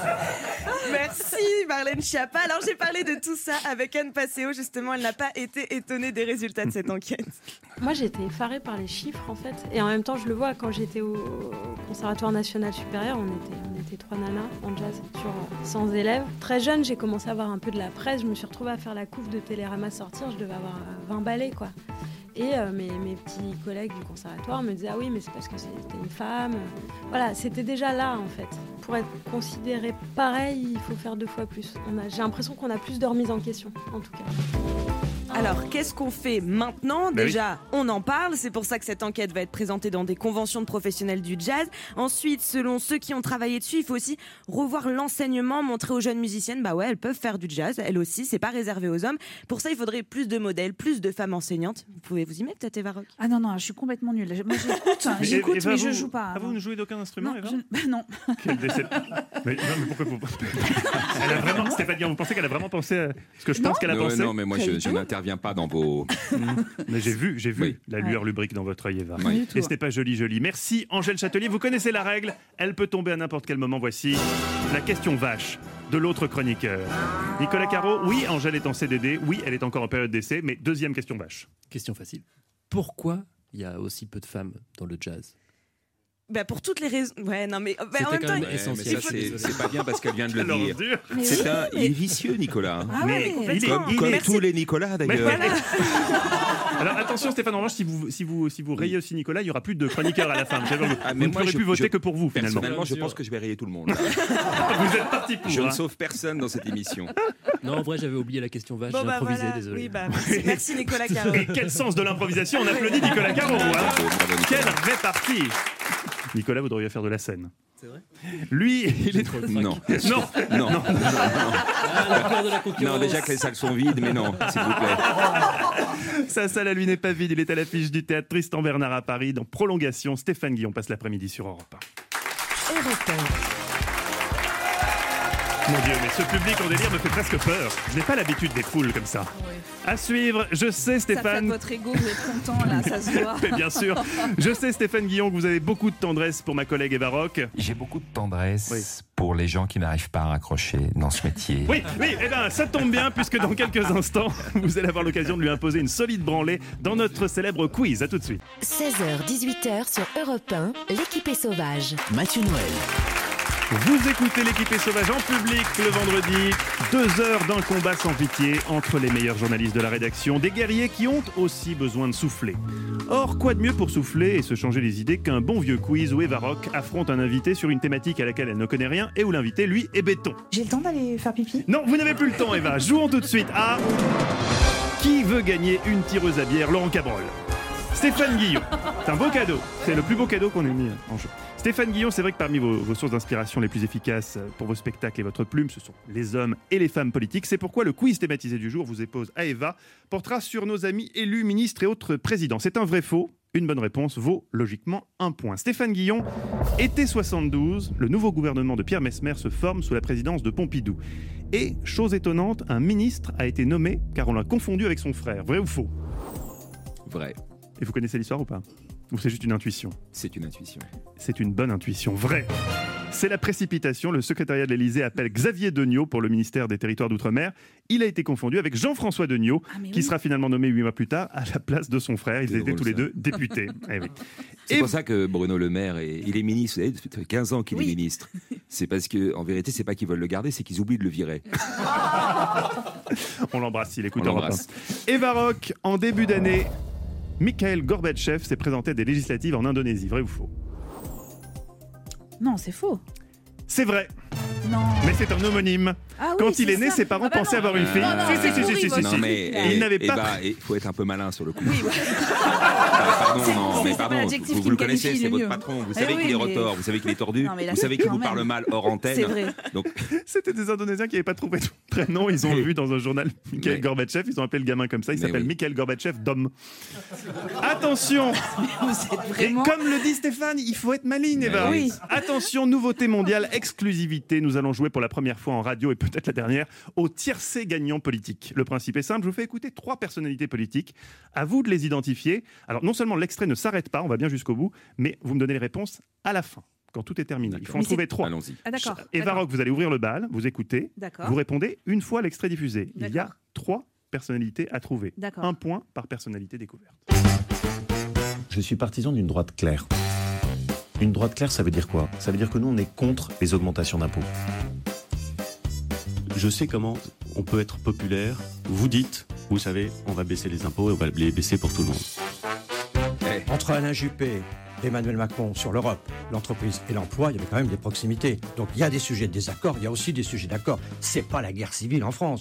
Merci Marlène Schiappa. Alors j'ai parlé de tout ça avec Anne Passeo. Justement, elle n'a pas été étonnée des résultats de cette enquête. Moi j'étais effarée par les chiffres en fait. Et en même temps je le vois quand j'étais au Conservatoire national supérieur. On était 3 nanas en jazz sur 100 élèves. Très jeune j'ai commencé à avoir un peu de la presse. Je me suis retrouvée à faire la couve de Télérama sortir. Je devais avoir 20 ballets quoi. Et mes petits collègues du conservatoire me disaient « Ah oui, mais c'est parce que c'était une femme. » Voilà, c'était déjà là, en fait. Pour être considéré pareil, il faut faire 2 fois plus. J'ai l'impression qu'on a plus de remise en question, en tout cas. Alors, qu'est-ce qu'on fait maintenant ? Déjà, on en parle. C'est pour ça que cette enquête va être présentée dans des conventions de professionnels du jazz. Ensuite, selon ceux qui ont travaillé dessus, il faut aussi revoir l'enseignement, montrer aux jeunes musiciennes, bah ouais, elles peuvent faire du jazz, elles aussi, c'est pas réservé aux hommes. Pour ça, il faudrait plus de modèles, plus de femmes enseignantes. Vous pouvez vous y mettre, peut-être, Eva Rock ? Ah non, je suis complètement nulle. Moi, j'écoute, mais je joue pas. Ah, vous ne jouez d'aucun instrument, Eva ? Non. Quelle déception. Mais pourquoi vous... Elle a vraiment... Stéphane Guillon, vous pensez qu'elle a vraiment pensé à ce que je pense qu'elle a pensé ? Non, mais moi, je n'interviens pas dans vos... Mais j'ai vu oui, la lueur lubrique dans votre œil, Eva. Oui. Et ce n'est pas joli. Merci, Angèle Châtelier. Vous connaissez la règle. Elle peut tomber à n'importe quel moment. Voici la question vache de l'autre chroniqueur. Nicolas Caro, oui, Angèle est en CDD. Oui, elle est encore en période d'essai. Mais deuxième question vache. Question facile. Pourquoi il y a aussi peu de femmes dans le jazz ? Bah pour toutes les raisons. Ouais, non, mais en même temps. Essentiel. C'est pas bien parce qu'elle vient de le dire. Il est vicieux, Nicolas. Ah mais comme tous les Nicolas, d'ailleurs. Voilà. Alors attention, Stéphane, en revanche, si vous rayez aussi Nicolas, il n'y aura plus de chroniqueur à la fin. Vous ne pourrez plus voter que pour vous, finalement. Personnellement, je pense que je vais rayer tout le monde. Vous êtes parti pour. Je ne sauve personne dans cette émission. Non, en vrai, j'avais oublié la question vache. J'ai improvisé, désolé. Oui, merci Nicolas Caro. Et quel sens de l'improvisation. On applaudit Nicolas Caro. Quelle répartie. Nicolas, vous devriez faire de la scène. C'est vrai. Lui, il est trop Non. Non. La de la concurrence. Non, déjà que les salles sont vides, mais non, s'il vous plaît. Sa salle à lui n'est pas vide. Il est à l'affiche du théâtre Tristan Bernard à Paris. Dans Prolongation, Stéphane Guillon passe l'après-midi sur Europe 1. Europe Mon Dieu, mais ce public en délire me fait presque peur. Je n'ai pas l'habitude des foules comme ça. Oui. À suivre, je sais Ça fait Stéphane... votre ego, vous êtes content là, ça se voit. Mais bien sûr, je sais Stéphane Guillon que vous avez beaucoup de tendresse pour ma collègue Eva Rock. J'ai beaucoup de tendresse pour les gens qui n'arrivent pas à raccrocher dans ce métier. Oui, eh bien ça tombe bien puisque dans quelques instants, vous allez avoir l'occasion de lui imposer une solide branlée dans notre célèbre quiz. À tout de suite. 16h-18h sur Europe 1, l'équipe est sauvage. Mathieu Noël. Vous écoutez l'équipée sauvage en public le vendredi. 2 heures d'un combat sans pitié entre les meilleurs journalistes de la rédaction, des guerriers qui ont aussi besoin de souffler. Or, quoi de mieux pour souffler et se changer les idées qu'un bon vieux quiz où Eva Rock affronte un invité sur une thématique à laquelle elle ne connaît rien et où l'invité, lui, est béton. J'ai le temps d'aller faire pipi? Non, vous n'avez plus le temps, Eva. Jouons tout de suite à... Qui veut gagner une tireuse à bière, Laurent Cabrol? Stéphane Guillon. C'est un beau cadeau. C'est le plus beau cadeau qu'on ait mis en jeu. Stéphane Guillon, c'est vrai que parmi vos sources d'inspiration les plus efficaces pour vos spectacles et votre plume, ce sont les hommes et les femmes politiques. C'est pourquoi le quiz thématisé du jour, vous oppose à Eva, portera sur nos amis élus, ministres et autres présidents. C'est un vrai faux. Une bonne réponse vaut logiquement 1 point. Stéphane Guillon, été 72, le nouveau gouvernement de Pierre Messmer se forme sous la présidence de Pompidou. Et, chose étonnante, un ministre a été nommé car on l'a confondu avec son frère. Vrai ou faux? Vrai. Et vous connaissez l'histoire ou pas? Ou c'est juste une intuition? C'est une intuition. C'est une bonne intuition. Vrai. C'est la précipitation. Le secrétariat de l'Élysée appelle Xavier Degnaud pour le ministère des Territoires d'Outre-mer. Il a été confondu avec Jean-François Degnaud, qui sera finalement nommé 8 mois plus tard à la place de son frère. Ils étaient tous les deux députés. Eh oui. C'est pour ça que Bruno Le Maire, il est ministre. Vous savez, ça fait 15 ans qu'il est ministre. C'est parce qu'en vérité, c'est pas qu'ils veulent le garder, c'est qu'ils oublient de le virer. On l'embrasse s'il écoute Europe 1. Eva Rock, en début d'année, Mikhail Gorbatchev s'est présenté à des législatives en Indonésie. Vrai ou faux? Non, c'est faux. C'est vrai. Non. Mais c'est un homonyme. Ah oui, quand il est né, ça. ses parents pensaient avoir une fille. Si. Non, mais il n'avait pas. Il faut être un peu malin sur le coup. Oui, pardon. Vous le connaissez, c'est votre patron. Vous savez qu'il est retors, vous savez qu'il est tordu, vous savez qu'il vous parle mal hors antenne. C'est vrai. Donc... C'était des Indonésiens qui n'avaient pas trouvé son prénom. Ils ont vu dans un journal Mikhail Gorbatchev. Ils ont appelé le gamin comme ça. Il s'appelle Mikhail Gorbatchev Dom. Attention. Vraiment... Comme le dit Stéphane, il faut être maligne, Eva. Oui. Attention, nouveauté mondiale, exclusivité. Nous allons jouer pour la première fois en radio et peut-être la dernière au tiercé gagnant politique. Le principe est simple. Je vous fais écouter 3 personnalités politiques. À vous de les identifier. Alors, non seulement l'extrait ne s'arrête pas, on va bien jusqu'au bout, mais vous me donnez les réponses à la fin. Quand tout est terminé. Il faut en trouver 3. Allons-y. Ah, d'accord. Eva Rock, vous allez ouvrir le bal, vous écoutez, vous répondez une fois l'extrait diffusé. Il y a 3 personnalités à trouver. 1 point par personnalité découverte. Je suis partisan d'une droite claire. Une droite claire, ça veut dire quoi? Ça veut dire que nous, on est contre les augmentations d'impôts. Je sais comment on peut être populaire. Vous dites, vous savez, on va baisser les impôts et on va les baisser pour tout le monde. Entre Alain Juppé et Emmanuel Macron sur l'Europe, l'entreprise et l'emploi, il y avait quand même des proximités. Donc il y a des sujets de désaccord, il y a aussi des sujets d'accord. C'est pas la guerre civile en France.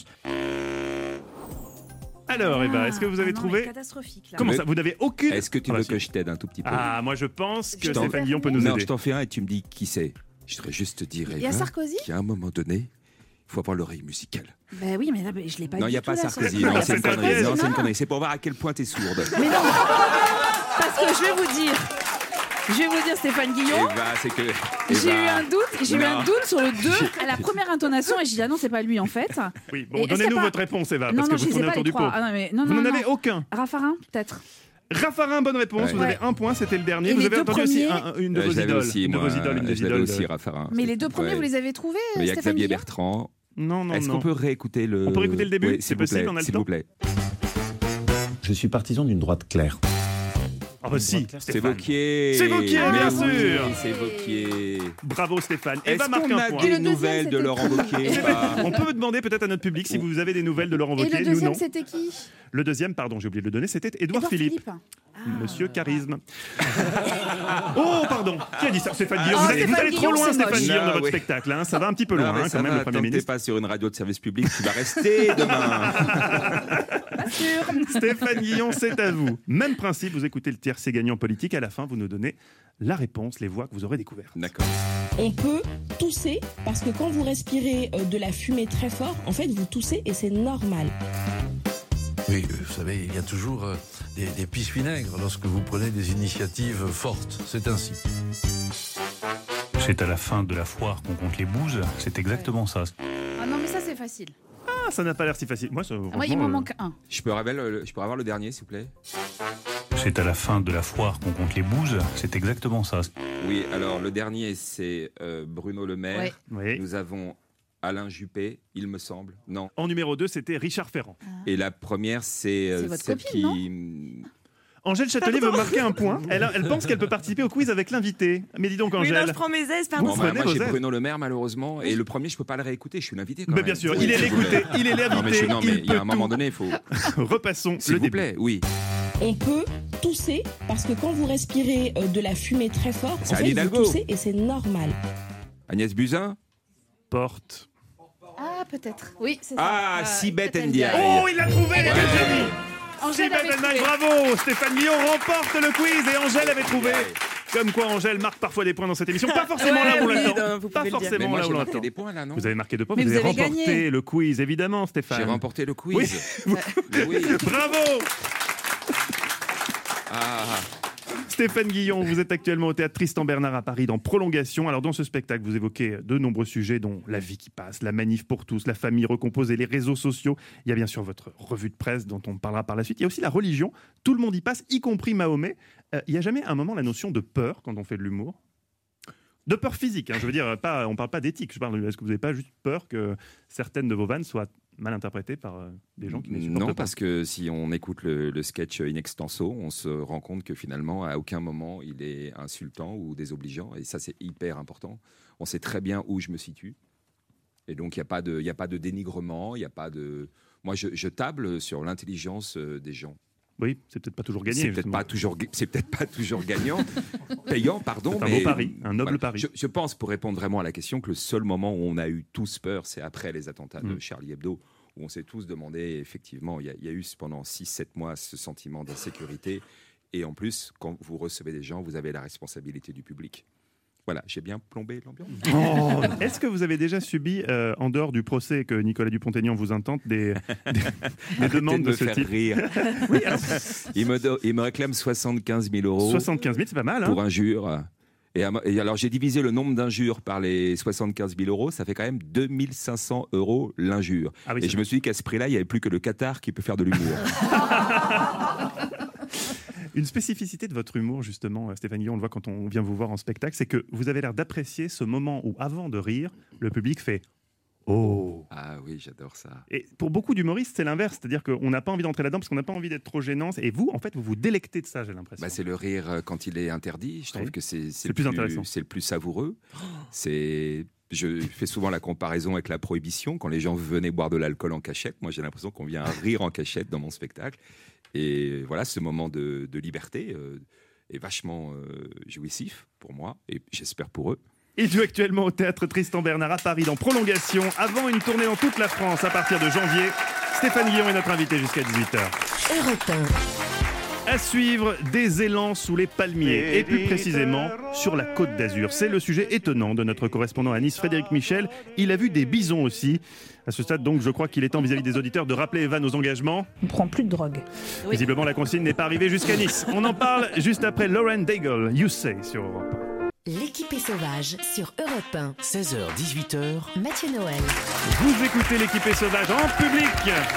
Alors, Eva, est-ce que vous avez trouvé? Catastrophique. Là. Comment ça? Vous n'avez aucune. Est-ce que tu veux que je t'aide un tout petit peu? Ah, moi je pense que Stéphane Guillon peut nous aider. Non, je t'en fais un et tu me dis qui c'est. Je voudrais juste te dire, Il y a Sarkozy qu'à un moment donné, il faut avoir l'oreille musicale. Ben oui, mais là, je l'ai pas dit. Non, il n'y a pas Sarkozy. Non, c'est une connerie. Non, c'est une connerie. C'est pour voir à quel point tu es sourde. Mais non, parce que je vais vous dire, Stéphane Guillon, j'ai eu un doute sur le 2 à la première intonation et j'ai dit ah non, c'est pas lui en fait. Oui, bon, donnez-nous votre réponse, Eva, parce que vous tournez autour du pot. Vous n'en avez aucun. Raffarin, peut-être. Raffarin, bonne réponse. Vous avez 1 point, c'était le dernier. Vous avez entendu aussi une de vos idoles. Une de vos idoles. Raffarin. Mais les 2 premiers, vous les avez trouvés, il y a Stéphane Xavier Guillon Bertrand. Non. Est-ce qu'on peut réécouter le... On peut réécouter le début? Oui, c'est possible, on a le temps. S'il vous plaît. Je suis partisan d'une droite claire. Ah bah si, c'est Wauquiez. C'est Wauquiez, bien sûr. C'est Wauquiez. Bravo Stéphane. Est-ce qu'on a des nouvelles de Laurent Wauquiez? On peut demander peut-être à notre public si vous avez des nouvelles de Laurent Wauquiez. Et le deuxième, c'était qui? Le deuxième, pardon, j'ai oublié de le donner, c'était Édouard Philippe. Monsieur Charisme. Oh, pardon. Qui a dit ça? Stéphane Guillon. Vous allez trop loin, Stéphane Guillon, dans votre spectacle. Hein. Ça va un petit peu loin, quand même, le Premier ministre. T'es pas sur une radio de service public, tu vas rester demain. rassure. Stéphane Guillon, c'est à vous. Même principe, vous écoutez le tiercé gagnant politique. À la fin, vous nous donnez la réponse, les voix que vous aurez découvertes. D'accord. On peut tousser parce que quand vous respirez de la fumée très fort, en fait, vous toussez et c'est normal. Oui, vous savez, il y a toujours des pistes vinaigres lorsque vous prenez des initiatives fortes. C'est ainsi. C'est à la fin de la foire qu'on compte les bouses. C'est exactement ça. Ah non, mais ça, c'est facile. Ah, ça n'a pas l'air si facile. Moi, il m'en manque un. Je peux avoir le dernier, s'il vous plaît? C'est à la fin de la foire qu'on compte les bouses. C'est exactement ça. Oui, alors le dernier, c'est Bruno Le Maire. Oui. Nous avons Alain Juppé, il me semble. Non. En numéro 2, c'était Richard Ferrand. Et la première, c'est votre celle copine, Angèle Châtelier veut marquer un point. Elle pense qu'elle peut participer au quiz avec l'invité. Mais dis donc, Angèle. Oui, non, je prends mes aises, pardon. Moi, j'ai Bruno Le Maire, malheureusement. Et le premier, je peux pas le réécouter. Je suis l'invité quand même. Bien sûr, il est l'écouté, il est l'invité. Non, mais il y a un moment donné, il faut. Repassons S'il le vous début. plaît, oui. On peut tousser parce que quand vous respirez de la fumée très fort, C'est en Anne fait, Hidalgo. vous toussez et c'est normal. Agnès Buzyn. Porte. Ah, peut-être. Oui, c'est ça. Ah, Sibeth Ndiaye. Oh, il l'a trouvé, il avait déjà dit. Angèle avait Sibeth Ndiaye, trouvé. bravo. Stéphane Guillon remporte le quiz et Angèle avait trouvé. Comme quoi, Angèle marque parfois des points dans cette émission. Pas forcément là où on l'attend. Pas forcément là où on l'attend. des points, là, non? Vous avez marqué 2 points, Mais vous vous avez avez remporté gagné. le quiz, évidemment, Stéphane. J'ai remporté le quiz. Oui. Oui. Bravo. Ah. Stéphane Guillon, vous êtes actuellement au théâtre Tristan Bernard à Paris dans Prolongation. Alors dans ce spectacle, vous évoquez de nombreux sujets dont la vie qui passe, la manif pour tous, la famille recomposée, les réseaux sociaux. Il y a bien sûr votre revue de presse dont on parlera par la suite. Il y a aussi la religion. Tout le monde y passe, y compris Mahomet. Il n'y a jamais un moment la notion de peur quand on fait de l'humour? De peur physique, hein, je veux dire, on ne parle pas d'éthique. Est-ce que vous n'avez pas juste peur que certaines de vos vannes soient mal interprétées par des gens qui ne les supportent pas? Non, parce que si on écoute le sketch in extenso, on se rend compte que finalement, à aucun moment, il est insultant ou désobligeant. Et ça, c'est hyper important. On sait très bien où je me situe. Et donc, il n'y a pas de dénigrement, il n'y a pas de... Moi, je table sur l'intelligence des gens. Oui, c'est peut-être pas toujours gagné. C'est peut-être pas toujours gagnant, payant, pardon. C'est un beau pari, un noble pari. Je pense, pour répondre vraiment à la question, que le seul moment où on a eu tous peur, c'est après les attentats de Charlie Hebdo, où on s'est tous demandé, effectivement, il y a eu pendant 6-7 mois ce sentiment d'insécurité. Et en plus, quand vous recevez des gens, vous avez la responsabilité du public. Voilà, j'ai bien plombé l'ambiance. Oh, est-ce que vous avez déjà subi, en dehors du procès que Nicolas Dupont-Aignan vous intente, des demandes de ce type? Rire. Oui, alors... il me réclame 75 000 euros. 75 000, c'est pas mal. Hein, pour injure. Et alors, j'ai divisé le nombre d'injures par les 75 000 euros. Ça fait quand même 2 500 euros l'injure. Ah oui, et je me suis dit qu'à ce prix-là, il n'y avait plus que le Qatar qui peut faire de l'humour. Une spécificité de votre humour, justement, Stéphane Guillon, on le voit quand on vient vous voir en spectacle, c'est que vous avez l'air d'apprécier ce moment où, avant de rire, le public fait « Oh !» Ah oui, j'adore ça. Et pour beaucoup d'humoristes, c'est l'inverse. C'est-à-dire qu'on n'a pas envie d'entrer là-dedans parce qu'on n'a pas envie d'être trop gênant. Et vous, en fait, vous vous délectez de ça, j'ai l'impression. Bah, c'est le rire quand il est interdit. Je trouve que c'est le plus intéressant. C'est le plus savoureux. Je fais souvent la comparaison avec la prohibition. Quand les gens venaient boire de l'alcool en cachette, moi j'ai l'impression qu'on vient rire en cachette dans mon spectacle. Et voilà, ce moment de liberté est vachement jouissif pour moi et j'espère pour eux. Il joue actuellement au théâtre Tristan Bernard à Paris dans Prolongation, avant une tournée dans toute la France à partir de janvier. Stéphane Guillon est notre invité jusqu'à 18h. Europe 1. À suivre, des élans sous les palmiers, et plus précisément sur la Côte d'Azur. C'est le sujet étonnant de notre correspondant à Nice, Frédéric Michel. Il a vu des bisons aussi. À ce stade, donc, je crois qu'il est temps vis-à-vis des auditeurs de rappeler, Eva, nos engagements. On ne prend plus de drogue. Oui. Visiblement, la consigne n'est pas arrivée jusqu'à Nice. On en parle juste après Lauren Daigle, You Say, sur Europe 1. L'équipée sauvage sur Europe 1. 16h, 18h. Mathieu Noël. Vous écoutez l'équipée sauvage en public.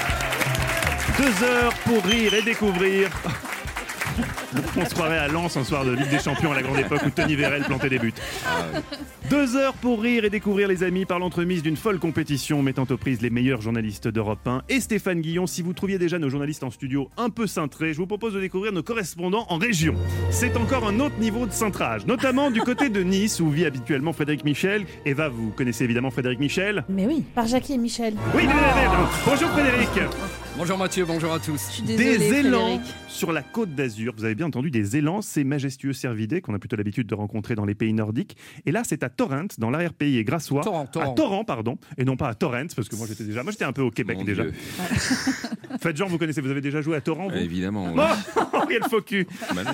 2 heures pour rire et découvrir. On se croirait à Lens un soir de Ligue des Champions à la grande époque où Tony Vérel plantait des buts. 2 heures pour rire et découvrir, les amis, par l'entremise d'une folle compétition mettant aux prises les meilleurs journalistes d'Europe 1 et Stéphane Guillon. Si vous trouviez déjà nos journalistes en studio un peu cintrés, je vous propose de découvrir nos correspondants en région. C'est encore un autre niveau de cintrage, notamment du côté de Nice où vit habituellement Frédéric Michel. Eva, vous connaissez évidemment Frédéric Michel. Mais oui, par Jackie et Michel. Oui, bonjour Frédéric. Bonjour Mathieu, bonjour à tous. Je suis désolée, des élans Frédéric. sur la Côte d'Azur. Vous avez bien entendu des élans, ces majestueux cervidés qu'on a plutôt l'habitude de rencontrer dans les pays nordiques. Et là, c'est à Torrent, dans l'arrière-pays et grassois. À Torrent, pardon, et non pas à Torrent, parce que moi j'étais un peu au Québec déjà. Faites genre, vous connaissez, vous avez déjà joué à Torrent, vous ? Évidemment. Oh, quel faux cul.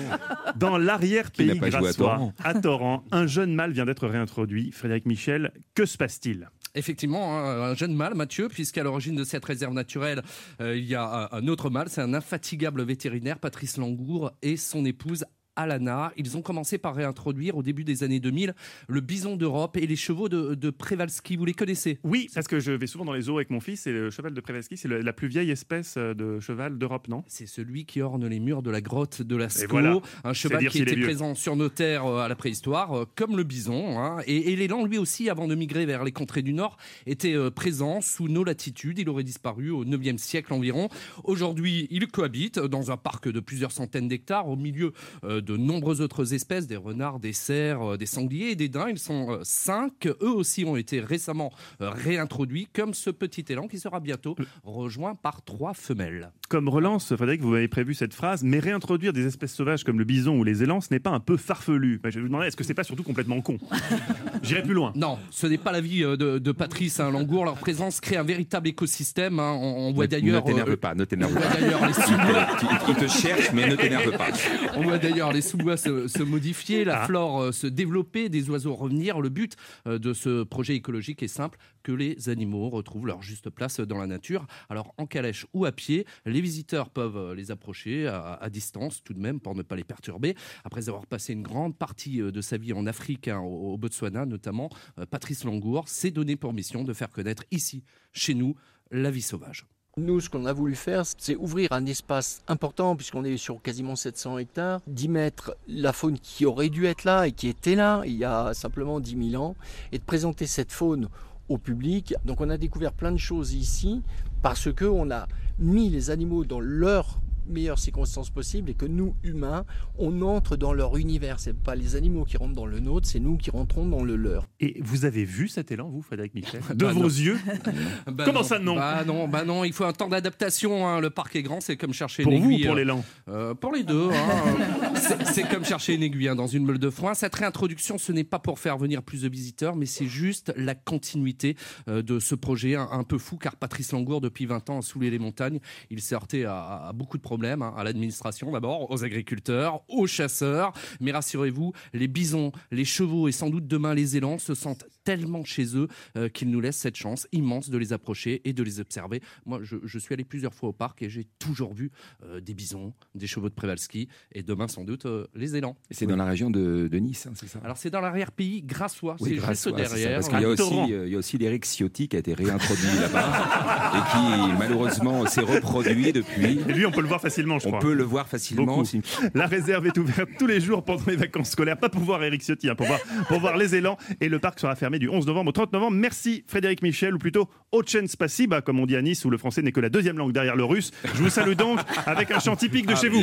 Dans l'arrière-pays grassois, à Torrent, un jeune mâle vient d'être réintroduit. Frédéric Michel, que se passe-t-il ? Effectivement, un jeune mâle, Mathieu, puisqu'à l'origine de cette réserve naturelle, il y a un autre mâle, c'est un infatigable vétérinaire, Patrice Langour, et son épouse Alana. Ils ont commencé par réintroduire au début des années 2000 le bison d'Europe et les chevaux de Przewalski. Vous les connaissez ? Oui, parce que je vais souvent dans les zoos avec mon fils et le cheval de Przewalski, c'est la plus vieille espèce de cheval d'Europe, non ? C'est celui qui orne les murs de la grotte de Lascaux. Voilà. Un cheval qui était présent sur nos terres à la préhistoire, comme le bison. Hein. Et l'élan, lui aussi, avant de migrer vers les contrées du Nord, était présent sous nos latitudes. Il aurait disparu au 9e siècle environ. Aujourd'hui, il cohabite dans un parc de plusieurs centaines d'hectares, au milieu de nombreuses autres espèces, des renards, des cerfs, des sangliers et des daims. Ils sont 5. Eux aussi ont été récemment réintroduits, comme ce petit élan qui sera bientôt rejoint par 3 femelles. Comme relance, Frédéric, vous avez prévu cette phrase, mais réintroduire des espèces sauvages comme le bison ou les élans, ce n'est pas un peu farfelu ? Je vais vous demander, est-ce que c'est pas surtout complètement con ? J'irai plus loin. Non, ce n'est pas l'avis de Patrice Langour. Leur présence crée un véritable écosystème. Hein. On voit d'ailleurs... Ne t'énerve pas. Les sous-bois... Il te cherche, mais ne t'énerve pas. On voit d'ailleurs les sous-bois se modifier, la flore se développer, des oiseaux revenir. Le but de ce projet écologique est simple, que les animaux retrouvent leur juste place dans la nature. Alors en calèche ou à pied, les visiteurs peuvent les approcher à distance tout de même pour ne pas les perturber. Après avoir passé une grande partie de sa vie en Afrique, hein, au Botswana notamment, Patrice Langour s'est donné pour mission de faire connaître ici, chez nous, la vie sauvage. Nous, ce qu'on a voulu faire, c'est ouvrir un espace important, puisqu'on est sur quasiment 700 hectares, d'y mettre la faune qui aurait dû être là et qui était là il y a simplement 10 000 ans, et de présenter cette faune au public. Donc on a découvert plein de choses ici, parce qu'on a mis les animaux dans leurs meilleures circonstances possibles et que nous, humains, on entre dans leur univers. C'est pas les animaux qui rentrent dans le nôtre, c'est nous qui rentrons dans le leur. Et vous avez vu cet élan, vous, Frédéric Michel, de vos yeux? Comment ça, non? Non, il faut un temps d'adaptation. Hein. Le parc est grand, c'est comme chercher pour une aiguille. Pour vous ou pour l'élan? Pour les deux. Hein. c'est comme chercher une aiguille dans une meule de foin. Cette réintroduction, ce n'est pas pour faire venir plus de visiteurs, mais c'est juste la continuité de ce projet un peu fou, car Patrice Langour, depuis 20 ans, a soulé les montagnes. Il s'est heurté à beaucoup de problèmes, à l'administration d'abord, aux agriculteurs, aux chasseurs. Mais rassurez-vous, les bisons, les chevaux et sans doute demain les élans se sentent tellement chez eux qu'ils nous laissent cette chance immense de les approcher et de les observer. Moi, je suis allé plusieurs fois au parc et j'ai toujours vu des bisons, des chevaux de Przewalski et demain sans doute les élans. Et c'est dans la région de Nice, hein, c'est ça? Alors c'est dans l'arrière-pays grassois, oui, c'est grassois, juste derrière. C'est ça, parce qu'il y a aussi l'Éric Ciotti qui a été réintroduit là-bas et qui malheureusement s'est reproduit depuis. Et lui, on peut le voir facilement, je crois. On peut le voir facilement. Aussi. La réserve est ouverte tous les jours pendant les vacances scolaires, pas pour voir Éric Ciotti, pour voir les élans, et le parc sera fermé du 11 novembre au 30 novembre. Merci Frédéric Michel, ou plutôt Ochen Spasiba, comme on dit à Nice, où le français n'est que la deuxième langue derrière le russe. Je vous salue donc avec un chant typique de chez vous.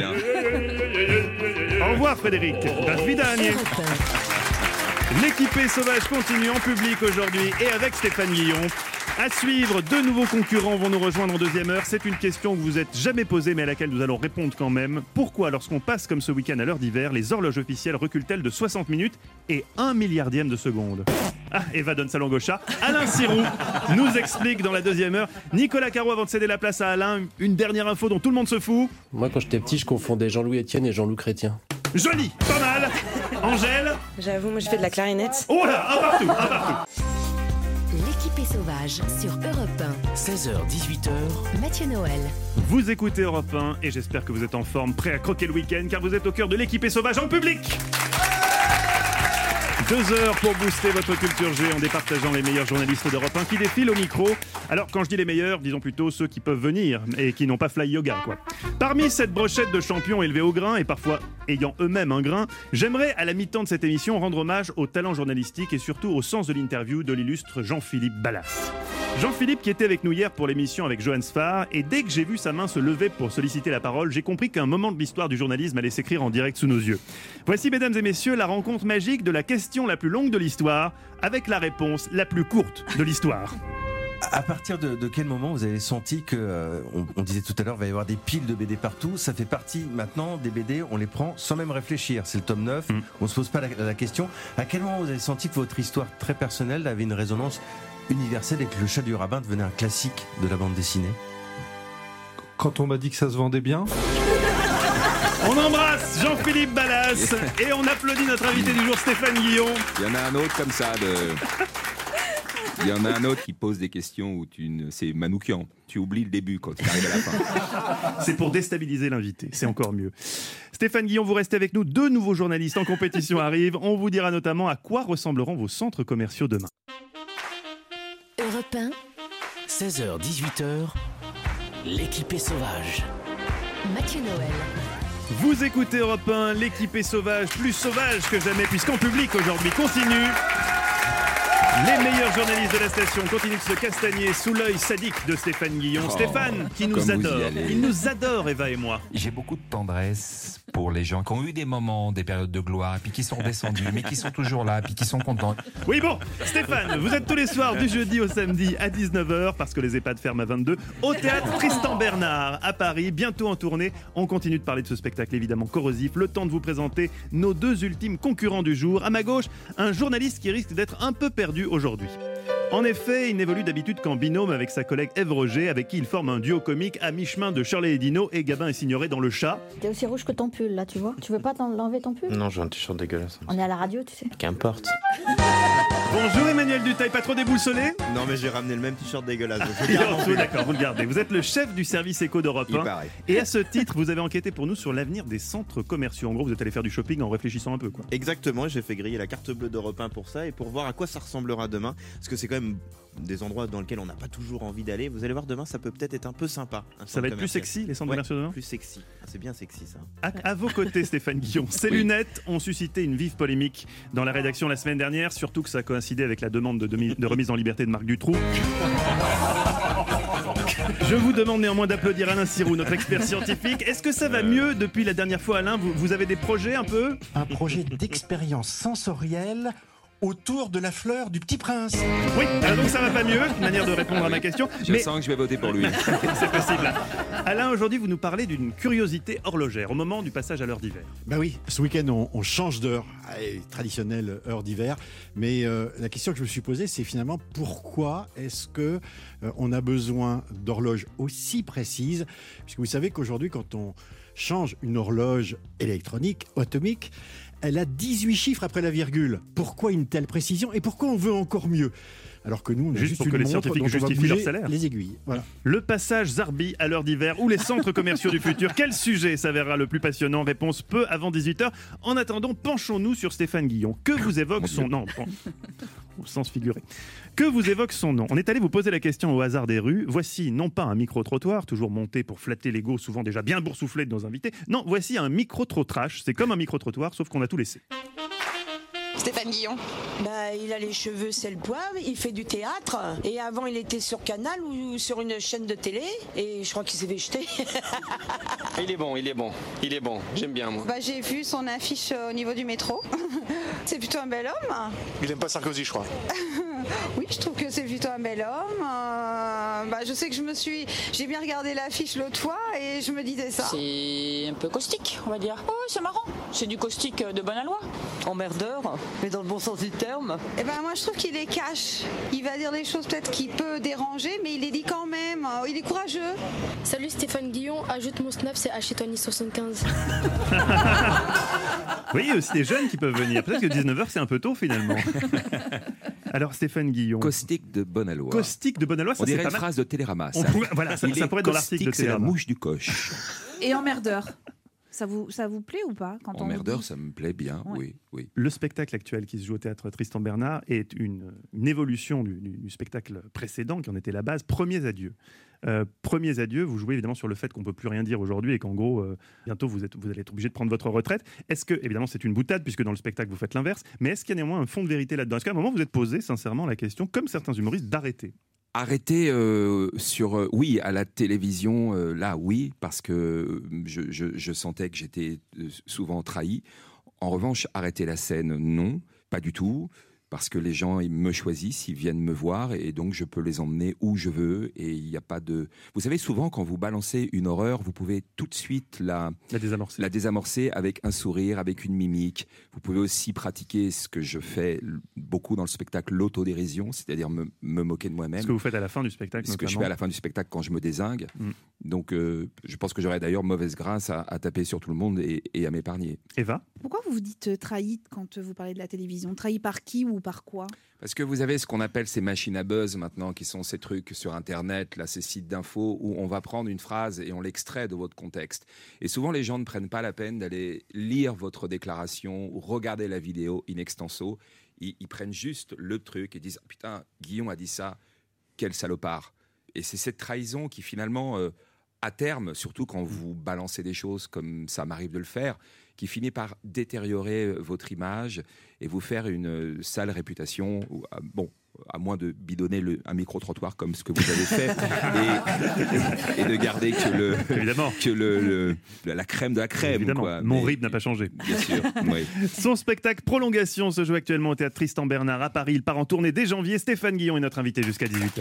Au revoir Frédéric. Davidanie. L'équipée sauvage continue en public aujourd'hui et avec Stéphane Guillon. À suivre, 2 nouveaux concurrents vont nous rejoindre en deuxième heure. C'est une question que vous êtes jamais posée mais à laquelle nous allons répondre quand même. Pourquoi, lorsqu'on passe comme ce week-end à l'heure d'hiver, les horloges officielles reculent-elles de 60 minutes et 1 milliardième de seconde? Eva donne sa langue au chat. Alain Sirou nous explique dans la deuxième heure. Nicolas Caro, avant de céder la place à Alain, une dernière info dont tout le monde se fout. Moi, quand j'étais petit, je confondais Jean-Louis Etienne et Jean-Loup Chrétien. Joli, pas mal. Angèle? J'avoue, moi je fais de la clarinette. Oh là, un partout. L'équipée sauvage sur Europe 1. 16h-18h. Mathieu Noël. Vous écoutez Europe 1 et j'espère que vous êtes en forme, prêt à croquer le week-end, car vous êtes au cœur de l'équipée sauvage en public. 2 heures pour booster votre culture G en départageant les meilleurs journalistes d'Europe 1 qui défilent au micro. Alors quand je dis les meilleurs, disons plutôt ceux qui peuvent venir et qui n'ont pas fly yoga, quoi. Parmi cette brochette de champions élevés au grain et parfois ayant eux-mêmes un grain, j'aimerais à la mi-temps de cette émission rendre hommage au talent journalistique et surtout au sens de l'interview de l'illustre Jean-Philippe Ballas. Jean-Philippe qui était avec nous hier pour l'émission avec Johan Sfar, et dès que j'ai vu sa main se lever pour solliciter la parole, j'ai compris qu'un moment de l'histoire du journalisme allait s'écrire en direct sous nos yeux. Voici, mesdames et messieurs, la rencontre magique de la question la plus longue de l'histoire avec la réponse la plus courte de l'histoire. À partir de quel moment vous avez senti que, on disait tout à l'heure, il va y avoir des piles de BD partout, ça fait partie maintenant des BD, on les prend sans même réfléchir. C'est le tome 9, on se pose pas la question. À quel moment vous avez senti que votre histoire très personnelle avait une résonance universelle et que Le Chat du Rabbin devenait un classique de la bande dessinée? Quand on m'a dit que ça se vendait bien. On embrasse Jean-Philippe Ballas et on applaudit notre invité du jour, Stéphane Guillon. Il y en a un autre comme ça Il y en a un autre qui pose des questions où c'est Manoukian. Tu oublies le début quand tu arrives à la fin. C'est pour déstabiliser l'invité, c'est encore mieux. Stéphane Guillon, vous restez avec nous. 2 nouveaux journalistes en compétition arrivent. On vous dira notamment à quoi ressembleront vos centres commerciaux demain. Europe 1, 16h-18h, l'équipée sauvage. Mathieu Noël. Vous écoutez Europe 1, l'équipée sauvage, plus sauvage que jamais, puisqu'en public aujourd'hui continue. Les meilleurs journalistes de la station continuent de se castagner sous l'œil sadique de Stéphane Guillon. Stéphane, qui nous adore. Il nous adore, Eva et moi. J'ai beaucoup de tendresse pour les gens qui ont eu des moments, des périodes de gloire, et puis qui sont redescendus, mais qui sont toujours là, puis qui sont contents. Oui, bon, Stéphane, vous êtes tous les soirs du jeudi au samedi à 19h, parce que les EHPAD ferment à 22, au théâtre Tristan Bernard à Paris, bientôt en tournée. On continue de parler de ce spectacle évidemment corrosif. Le temps de vous présenter nos 2 ultimes concurrents du jour. À ma gauche, un journaliste qui risque d'être un peu perdu aujourd'hui. En effet, il n'évolue d'habitude qu'en binôme avec sa collègue Ève Roger, avec qui il forme un duo comique à mi-chemin de Shirley et Dino et Gabin et Signoret dans Le Chat. T'es aussi rouge que ton pull, là, tu vois. Tu veux pas l'enlever ton pull? Non, j'ai un t-shirt dégueulasse. On est à la radio, tu sais. Qu'importe. Bonjour Emmanuel Duteil, pas trop déboussolé? Non, mais j'ai ramené le même t-shirt dégueulasse. D'accord, vous le gardez. Vous êtes le chef du service éco d'Europe 1. Et à ce titre, vous avez enquêté pour nous sur l'avenir des centres commerciaux. En gros, vous êtes allé faire du shopping en réfléchissant un peu, quoi. Exactement, j'ai fait griller la carte bleue d'Europe 1 pour ça et pour voir à quoi ça ressemblera demain. Parce que c'est quand même des endroits dans lesquels on n'a pas toujours envie d'aller. Vous allez voir, demain, ça peut peut-être être un peu sympa. Ça va être plus sexy, les centres commerciaux demain? Plus sexy. C'est bien sexy, ça. À vos côtés, Stéphane Guillon. Ces lunettes ont suscité une vive polémique dans la rédaction la semaine dernière, surtout que ça a coïncidé avec la demande de remise en liberté de Marc Dutroux. Je vous demande néanmoins d'applaudir Alain Sirou, notre expert scientifique. Est-ce que ça va mieux depuis la dernière fois, Alain? Vous avez des projets un peu? Un projet d'expérience sensorielle autour de la fleur du Petit Prince. Oui, alors donc ça va pas mieux, une manière de répondre à ma question. Je sens que je vais voter pour lui. C'est possible. Alain, aujourd'hui, vous nous parlez d'une curiosité horlogère au moment du passage à l'heure d'hiver. Ben oui, ce week-end, on change d'heure, traditionnelle heure d'hiver. Mais la question que je me suis posée, c'est finalement pourquoi est-ce que on a besoin d'horloges aussi précises? Puisque vous savez qu'aujourd'hui, quand on change une horloge électronique, atomique, elle a 18 chiffres après la virgule. Pourquoi une telle précision et pourquoi on veut encore mieux? Alors que nous, on a juste pour une que les montre scientifiques dont on va justifient leur bouger salaire. les aiguilles. Voilà. Le passage Zarbi à l'heure d'hiver ou les centres commerciaux du futur. Quel sujet s'avérera le plus passionnant? Réponse peu avant 18h. En attendant, penchons-nous sur Stéphane Guillon. Que vous évoque son nom? Au sens figuré. Que vous évoque son nom? On est allé vous poser la question au hasard des rues. Voici non pas un micro-trottoir, toujours monté pour flatter l'ego, souvent déjà bien boursouflé de nos invités. Non, voici un micro-trottrache. C'est comme un micro-trottoir, sauf qu'on a tout laissé. Stéphane Guillon. Il a les cheveux sel poivre, il fait du théâtre. Et avant, il était sur Canal ou sur une chaîne de télé. Et je crois qu'il s'est fait jeter. Il est bon. J'aime bien, moi. J'ai vu son affiche au niveau du métro. C'est plutôt un bel homme. Il aime pas Sarkozy, je crois. Oui, je trouve que c'est plutôt un bel homme. Je sais que j'ai bien regardé l'affiche l'autre fois et je me disais ça. C'est un peu caustique, on va dire. Oh, c'est marrant. C'est du caustique de bonne aloi. Emmerdeur, mais dans le bon sens du terme. Moi, je trouve qu'il est cash. Il va dire des choses peut-être qui peut déranger, mais il les dit quand même. Il est courageux. Salut Stéphane Guillon, ajoute mon snap, c'est H-Tony75. Oui, il y a aussi des jeunes qui peuvent venir. Peut-être que 19h, c'est un peu tôt finalement. Alors Stéphane Guillon. Caustique de bonne aloi. Caustique de bonne aloi, ça on c'est dirait pas une mal. phrase de Télérama. Ça Voilà, ça pourrait être dans l'article de c'est la Télérama. mouche du coche. Et emmerdeur. Ça vous plaît ou pas quand on Emmerdeur, dit... ça me plaît bien, Ouais. oui. Le spectacle actuel qui se joue au théâtre Tristan Bernard est une évolution du spectacle précédent qui en était la base. Premiers adieux. Premiers adieux, vous jouez évidemment sur le fait qu'on ne peut plus rien dire aujourd'hui et qu'en gros, bientôt vous allez être obligé de prendre votre retraite. Est-ce que, évidemment c'est une boutade puisque dans le spectacle vous faites l'inverse, mais est-ce qu'il y a néanmoins un fond de vérité là-dedans? Est-ce qu'à un moment vous êtes posé sincèrement la question, comme certains humoristes, d'arrêter? Arrêter oui, à la télévision, là, oui, parce que je sentais que j'étais souvent trahi. En revanche, arrêter la scène, non, pas du tout. parce que les gens ils me choisissent, ils viennent me voir et donc je peux les emmener où je veux et il n'y a pas de... Vous savez, souvent quand vous balancez une horreur, vous pouvez tout de suite la désamorcer avec un sourire, avec une mimique. Vous pouvez aussi pratiquer ce que je fais beaucoup dans le spectacle, l'autodérision, c'est-à-dire me moquer de moi-même. Ce que vous faites à la fin du spectacle, Ce que je fais à la fin du spectacle quand je me dézingue. Donc je pense que j'aurais d'ailleurs mauvaise grâce à taper sur tout le monde et à m'épargner. Eva ? Pourquoi vous vous dites trahi quand vous parlez de la télévision ? Trahi par qui ou par quoi ? Parce que vous avez ce qu'on appelle ces machines à buzz maintenant, qui sont ces trucs sur Internet, là, ces sites d'infos, où on va prendre une phrase et on l'extrait de votre contexte. Et souvent, les gens ne prennent pas la peine d'aller lire votre déclaration ou regarder la vidéo in extenso. Ils prennent juste le truc et disent « Putain, Guillon a dit ça, quel salopard !» Et c'est cette trahison qui finalement, à terme, surtout quand vous balancez des choses comme ça m'arrive de le faire, qui finit par détériorer votre image et vous faire une sale réputation. Bon, à moins de bidonner un micro-trottoir comme ce que vous avez fait et de garder la crème de la crème. Évidemment, quoi. Mon rib n'a pas changé. Bien sûr, oui. Son spectacle Prolongation se joue actuellement au Théâtre Tristan Bernard à Paris. Il part en tournée dès janvier. Stéphane Guillon est notre invité jusqu'à 18h.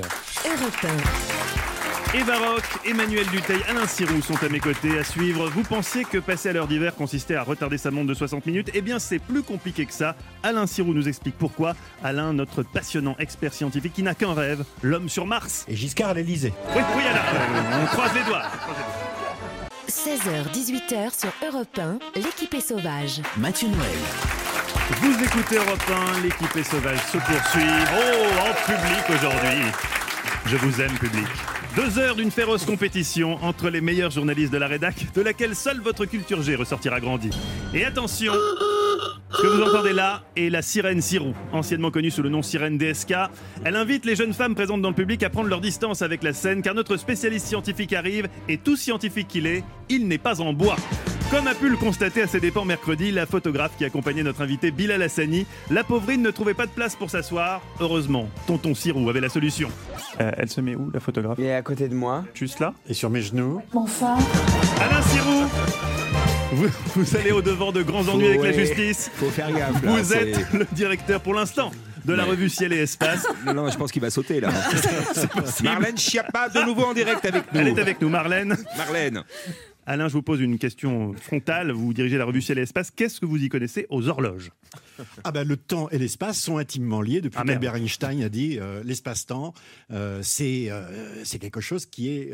Eva Roch, Emmanuel Dutheil, Alain Sirou sont à mes côtés. À suivre, vous pensiez que passer à l'heure d'hiver consistait à retarder sa montre de 60 minutes ? Eh bien, c'est plus compliqué que ça. Alain Sirou nous explique pourquoi. Alain, notre passionnant expert scientifique qui n'a qu'un rêve, l'homme sur Mars. Et Giscard à l'Elysée. Oui, Alain, on croise les doigts. 16h-18h sur Europe 1, l'équipe est sauvage. Mathieu Noël. Vous écoutez Europe 1, l'équipe est sauvage se poursuit. Oh, en public aujourd'hui. Je vous aime, public. 2 heures d'une féroce compétition entre les meilleurs journalistes de la rédac, de laquelle seule votre culture G ressortira grandie. Et attention, ce que vous entendez là est la sirène Sirou, anciennement connue sous le nom sirène DSK. Elle invite les jeunes femmes présentes dans le public à prendre leur distance avec la scène, car notre spécialiste scientifique arrive, et tout scientifique qu'il est, il n'est pas en bois. Comme a pu le constater à ses dépens mercredi, la photographe qui accompagnait notre invité Bilal Hassani, la pauvrine ne trouvait pas de place pour s'asseoir. Heureusement, tonton Sirou avait la solution. Elle se met où, la photographe ? Elle est à côté de moi. Juste là ? Et sur mes genoux. Enfin. Alain Sirou, vous allez au-devant de grands ennuis avec la justice. Faut faire gaffe. Là, vous êtes le directeur pour l'instant de la revue Ciel et Espace. Non, je pense qu'il va sauter là. Marlène Schiappa, de nouveau en direct avec nous. Elle est avec nous, Marlène. Marlène. Alain, je vous pose une question frontale. Vous dirigez la revue Ciel et Espace. Qu'est-ce que vous y connaissez aux horloges ? Le temps et l'espace sont intimement liés. Depuis qu'Albert Einstein a dit l'espace-temps, c'est quelque chose qui est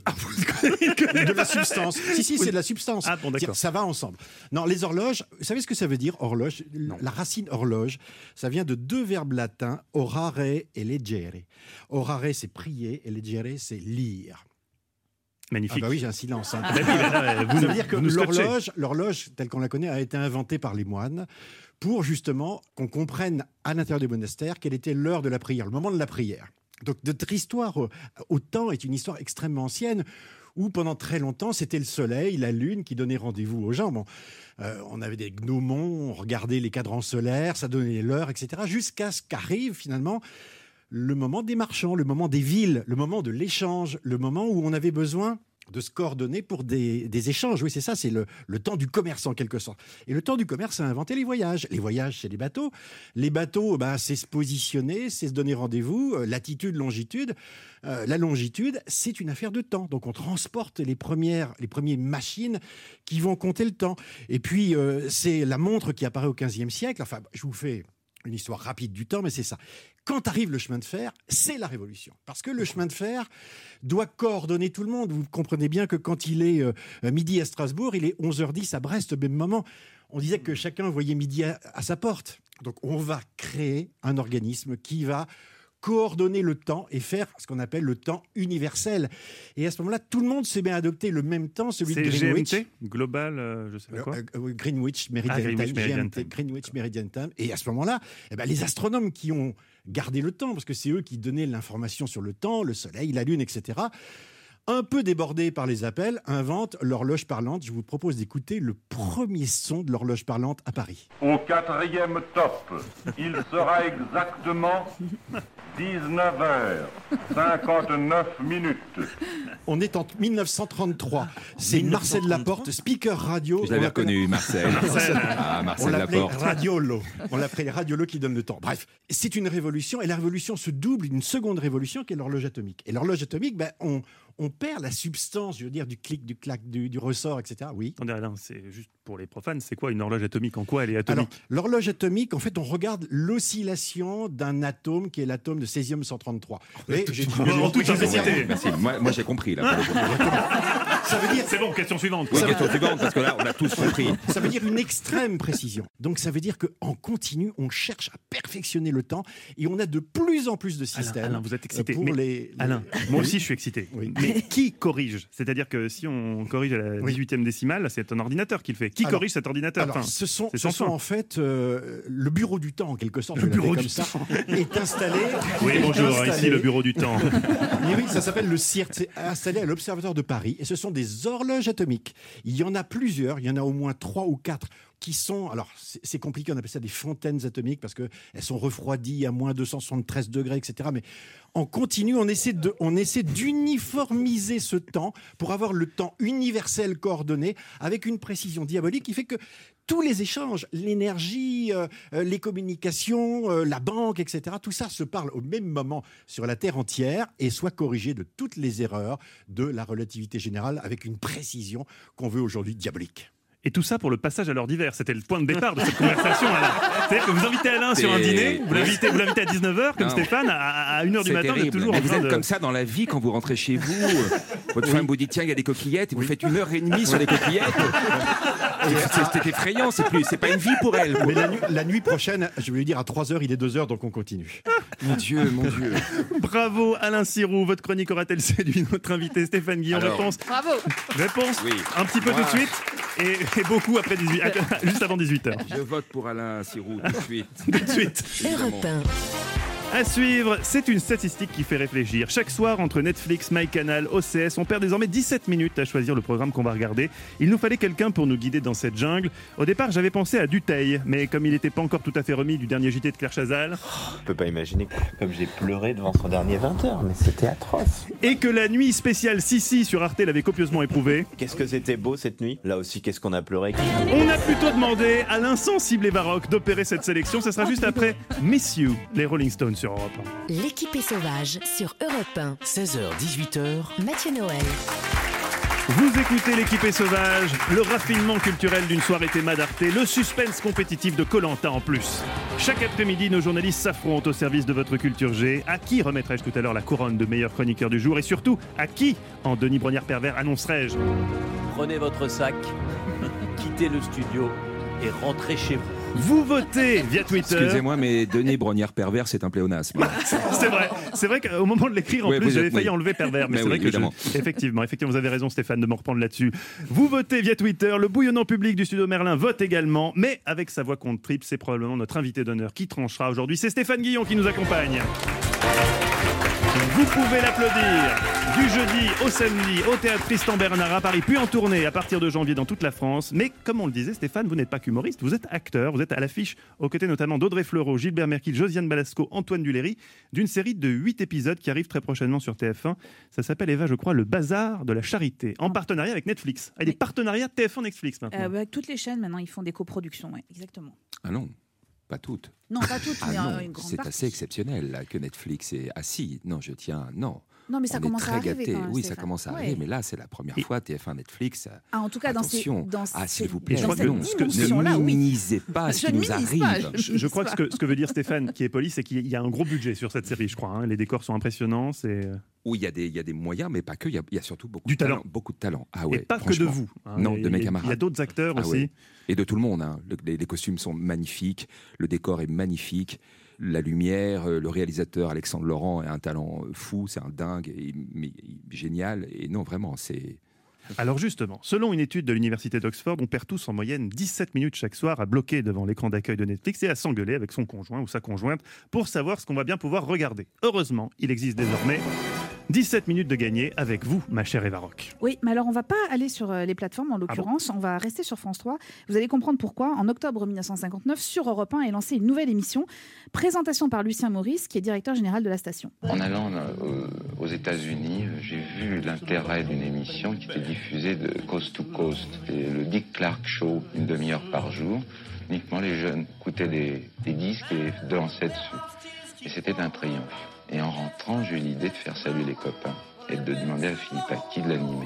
de la substance. Si, c'est de la substance. Ah bon, d'accord. Ça va ensemble. Non, les horloges, vous savez ce que ça veut dire, horloge ? La racine horloge, ça vient de 2 verbes latins, orare et leggere. Orare, c'est prier, et leggere, c'est lire. Magnifique. Ah bah oui, j'ai un silence. Hein. Ça veut dire que l'horloge, telle qu'on la connaît, a été inventée par les moines pour justement qu'on comprenne à l'intérieur des monastères quelle était l'heure de la prière, le moment de la prière. Donc notre histoire au temps est une histoire extrêmement ancienne où pendant très longtemps, c'était le soleil, la lune qui donnait rendez-vous aux gens. Bon, on avait des gnomons, on regardait les cadrans solaires, ça donnait l'heure, etc. Jusqu'à ce qu'arrive finalement le moment des marchands, le moment des villes, le moment de l'échange, le moment où on avait besoin de se coordonner pour des échanges. Oui, c'est ça, c'est le temps du commerce en quelque sorte. Et le temps du commerce a inventé les voyages. Les voyages, c'est les bateaux. Les bateaux, c'est se positionner, c'est se donner rendez-vous, latitude, longitude. La longitude, c'est une affaire de temps. Donc on transporte les premières machines qui vont compter le temps. Et puis, c'est la montre qui apparaît au XVe siècle. Enfin, je vous fais une histoire rapide du temps, mais c'est ça. Quand arrive le chemin de fer, c'est la révolution. Parce que le chemin de fer doit coordonner tout le monde. Vous comprenez bien que quand il est midi à Strasbourg, il est 11h10 à Brest au même moment. On disait que chacun voyait midi à sa porte. Donc on va créer un organisme qui va coordonner le temps et faire ce qu'on appelle le temps universel. Et à ce moment-là, tout le monde s'est bien adopté le même temps, celui de Greenwich. GMT, Global, je sais pas quoi. Greenwich Meridian Time. Greenwich Meridian Time. Et à ce moment-là, les astronomes qui ont gardé le temps, parce que c'est eux qui donnaient l'information sur le temps, le soleil, la lune, etc., un peu débordés par les appels, inventent l'horloge parlante. Je vous propose d'écouter le premier son de l'horloge parlante à Paris. Au 4e top, il sera exactement 19h59. On est en 1933. C'est Marcel Laporte, speaker radio. Je l'avais reconnu, Marcel. Marcel Laporte. Radiolo. On l'appelait Radiolo qui donne le temps. Bref, c'est une révolution et la révolution se double d'une seconde révolution qui est l'horloge atomique. Et l'horloge atomique, on perd la substance, je veux dire, du clic, du clac, du ressort, etc. Oui. Attendez, Alain, c'est juste pour les profanes, c'est quoi une horloge atomique? En quoi elle est atomique? Alors, l'horloge atomique, en fait, on regarde l'oscillation d'un atome qui est l'atome de césium 133. Merci. Moi, j'ai compris là. Ça veut dire... C'est bon, question suivante. Oui, question suivante, parce que là, on a tous compris. Ça veut dire une extrême précision. Donc, ça veut dire qu'en continu, on cherche à perfectionner le temps et on a de plus en plus de systèmes. Alain, vous êtes excité. Pour Alain, moi aussi, je suis excité. Oui. Mais qui corrige? C'est-à-dire que si on corrige à la 18e décimale, c'est un ordinateur qui le fait. Qui corrige cet ordinateur? Ce sont en fait le bureau du temps, en quelque sorte. Le bureau du temps est installé. Oui, bonjour, ici le bureau du temps. Oui, ça s'appelle le CIRT. C'est installé à l'Observatoire de Paris. Et ce sont des horloges atomiques. Il y en a plusieurs. Il y en a au moins 3 ou 4 qui sont, alors c'est compliqué, on appelle ça des fontaines atomiques parce qu'elles sont refroidies à moins 273 degrés, etc. Mais en continu, on essaie d'uniformiser ce temps pour avoir le temps universel coordonné avec une précision diabolique qui fait que tous les échanges, l'énergie, les communications, la banque, etc., tout ça se parle au même moment sur la Terre entière et soit corrigé de toutes les erreurs de la relativité générale avec une précision qu'on veut aujourd'hui diabolique. Et tout ça pour le passage à l'heure d'hiver. C'était le point de départ de cette conversation, Alain. C'est-à-dire que vous invitez Alain sur un dîner, vous l'invitez à 19h, comme Stéphane, à 1h du matin, vous êtes toujours en train de... comme ça dans la vie, quand vous rentrez chez vous, votre femme vous dit, tiens, il y a des coquillettes, et vous faites 1h30 sur les coquillettes. C'est effrayant, c'est pas une vie pour elle. Mais la nuit prochaine, je vais lui dire à 3h, il est 2h, donc on continue. Mon Dieu. Bravo Alain Sirou, votre chronique aura-t-elle séduit notre invité Stéphane Guillon? Réponse. Bravo. Réponse. Oui. Un petit peu tout de suite. Et beaucoup après juste avant 18h. Je vote pour Alain Sirou tout de suite. Tout de suite. Europe 1. À suivre, c'est une statistique qui fait réfléchir. Chaque soir, entre Netflix, MyCanal, OCS, on perd désormais 17 minutes à choisir le programme qu'on va regarder. Il nous fallait quelqu'un pour nous guider dans cette jungle. Au départ, j'avais pensé à Dutheil, mais comme il n'était pas encore tout à fait remis du dernier JT de Claire Chazal... Je peux pas imaginer comme j'ai pleuré devant son dernier 20h, mais c'était atroce. Et que la nuit spéciale Sissi sur Arte l'avait copieusement éprouvé. Qu'est-ce que c'était beau cette nuit. Là aussi, qu'est-ce qu'on a pleuré. On a plutôt demandé à l'insensible et baroque d'opérer cette sélection. Ça sera juste après Miss You, les Rolling Stones sur Europe 1. L'équipée sauvage sur Europe 1. 16h-18h. Mathieu Noël. Vous écoutez l'équipée sauvage, le raffinement culturel d'une soirée théma d'Arte, le suspense compétitif de Koh-Lanta en plus. Chaque après-midi, nos journalistes s'affrontent au service de votre culture G. À qui remettrai-je tout à l'heure la couronne de meilleur chroniqueur du jour? Et surtout, à qui, en Denis Brognard-Pervers, annoncerai-je? Prenez votre sac, quittez le studio et rentrez chez vous. Vous votez via Twitter. Excusez-moi, mais Denis Brognard-Pervers, c'est un pléonasme. C'est vrai qu'au moment de l'écrire, en plus, j'avais failli enlever pervers. Mais c'est vrai que effectivement, vous avez raison, Stéphane, de me reprendre là-dessus. Vous votez via Twitter. Le bouillonnant public du studio Merlin vote également. Mais avec sa voix contre triple, c'est probablement notre invité d'honneur qui tranchera aujourd'hui. C'est Stéphane Guillon qui nous accompagne. Vous pouvez l'applaudir du jeudi au samedi au théâtre Tristan Bernard à Paris, puis en tournée à partir de janvier dans toute la France. Mais comme on le disait, Stéphane, vous n'êtes pas qu'humoriste, vous êtes acteur, vous êtes à l'affiche aux côtés notamment d'Audrey Fleurot, Gilbert Merkil, Josiane Balasco, Antoine Duléry, d'une série de 8 épisodes qui arrive très prochainement sur TF1. Ça s'appelle, Eva, je crois, Le Bazar de la Charité, en partenariat avec Netflix. Il y a des partenariats TF1 Netflix maintenant. Avec toutes les chaînes, maintenant, ils font des coproductions, ouais, exactement. Ah non, pas toutes. Non, pas toutes, mais une grande partie. C'est assez exceptionnel là, que Netflix est assis. Non, Non, mais ça commence à arriver gâtés. quand même. Oui, ça commence à arriver, mais là, c'est la première fois TF1 Netflix. En tout cas, attention. S'il vous plaît, ne minimisez pas ce qui nous arrive. Je crois que ce que veut dire Stéphane, qui est poli, c'est qu'il y a un gros budget sur cette série, je crois. Hein. Les décors sont impressionnants. Oui, il y a des moyens, mais pas que. Il y a surtout beaucoup de talent. Beaucoup de talent. Ah ouais, et pas que de vous. Hein. Non, de mes camarades. Il y a d'autres acteurs aussi. Ouais. Et de tout le monde. Hein. Les costumes sont magnifiques. Le décor est magnifique. La lumière, le réalisateur Alexandre Laurent a un talent fou, c'est un dingue, mais génial. Et non, vraiment, c'est... Alors justement, selon une étude de l'université d'Oxford, on perd tous en moyenne 17 minutes chaque soir à bloquer devant l'écran d'accueil de Netflix et à s'engueuler avec son conjoint ou sa conjointe pour savoir ce qu'on va bien pouvoir regarder. Heureusement, il existe désormais 17 minutes de gagner avec vous, ma chère Eva Rock. Oui, mais alors on va pas aller sur les plateformes en l'occurrence, on va rester sur France 3. Vous allez comprendre pourquoi. En octobre 1959, sur Europe 1 est lancée une nouvelle émission. Présentation par Lucien Maurice, qui est directeur général de la station. En allant aux États-Unis, j'ai vu l'intérêt d'une émission qui était diffusée de coast to coast. C'était le Dick Clark Show, une demi-heure par jour. Uniquement les jeunes écoutaient des disques et dansaient dessus. Et c'était un triomphe. Et en rentrant, j'ai eu l'idée de faire Salut les copains et de demander à Philippe Aki de l'animer.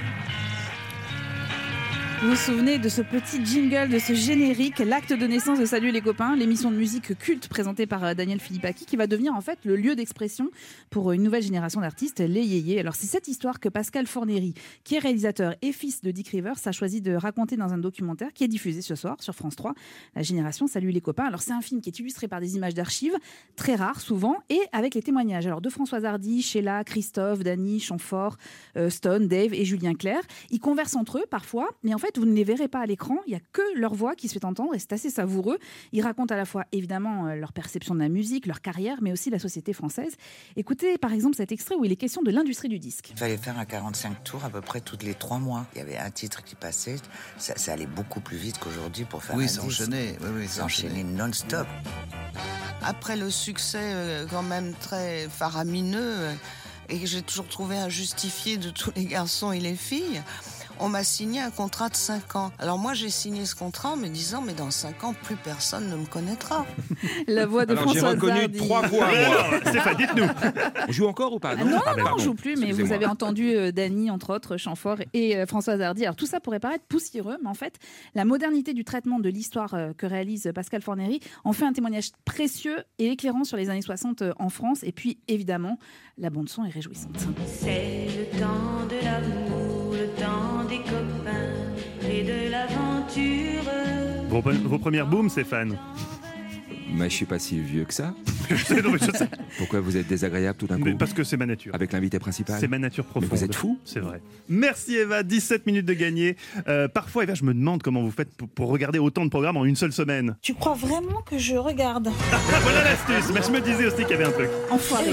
Vous vous souvenez de ce petit jingle, de ce générique, l'acte de naissance de Salut les copains, l'émission de musique culte présentée par Daniel Philippaki, qui va devenir en fait le lieu d'expression pour une nouvelle génération d'artistes, les yéyés. Alors c'est cette histoire que Pascal Fornery, qui est réalisateur et fils de Dick Rivers, a choisi de raconter dans un documentaire qui est diffusé ce soir sur France 3, La génération Salut les copains. Alors c'est un film qui est illustré par des images d'archives, très rares souvent, et avec les témoignages alors de Françoise Hardy, Sheila, Christophe, Dany, Chamfort, Stone, Dave et Julien Clerc. Ils conversent entre eux parfois, mais en fait vous ne les verrez pas à l'écran, il n'y a que leur voix qui se fait entendre et c'est assez savoureux. Ils racontent à la fois évidemment leur perception de la musique, leur carrière, mais aussi la société française. Écoutez par exemple cet extrait où il est question de l'industrie du disque. Il fallait faire un 45 tours à peu près toutes les 3 mois. Il y avait un titre qui passait, ça allait beaucoup plus vite qu'aujourd'hui pour faire un disque. Ça enchaînait non-stop. Après le succès quand même très faramineux et que j'ai toujours trouvé injustifié de tous les garçons et les filles, on m'a signé un contrat de 5 ans. Alors moi, j'ai signé ce contrat en me disant, mais dans 5 ans, plus personne ne me connaîtra. La voix de Françoise Hardy. J'ai reconnu 3 voix, moi. Stéphane, dites-nous. On joue encore ou pas? Non, on joue plus, mais vous avez entendu Dany, entre autres, Chamfort et Françoise Hardy. Alors tout ça pourrait paraître poussiéreux, mais en fait, la modernité du traitement de l'histoire que réalise Pascal Fornery en fait un témoignage précieux et éclairant sur les années 60 en France. Et puis, évidemment, la bande-son est réjouissante. C'est le temps de l'amour, le temps des copains et de l'aventure. Vos premières booms, Stéphane? Mais je suis pas si vieux que ça. Je sais. Pourquoi vous êtes désagréable tout d'un coup? Parce que c'est ma nature. Avec l'invité principal. C'est ma nature profonde. Mais vous êtes fou. C'est vrai. Merci Eva, 17 minutes de gagné. Parfois Eva, je me demande comment vous faites pour regarder autant de programmes en une seule semaine. Tu crois vraiment que je regarde? Voilà l'astuce. Mais je me disais aussi qu'il y avait un truc. Enfoiré.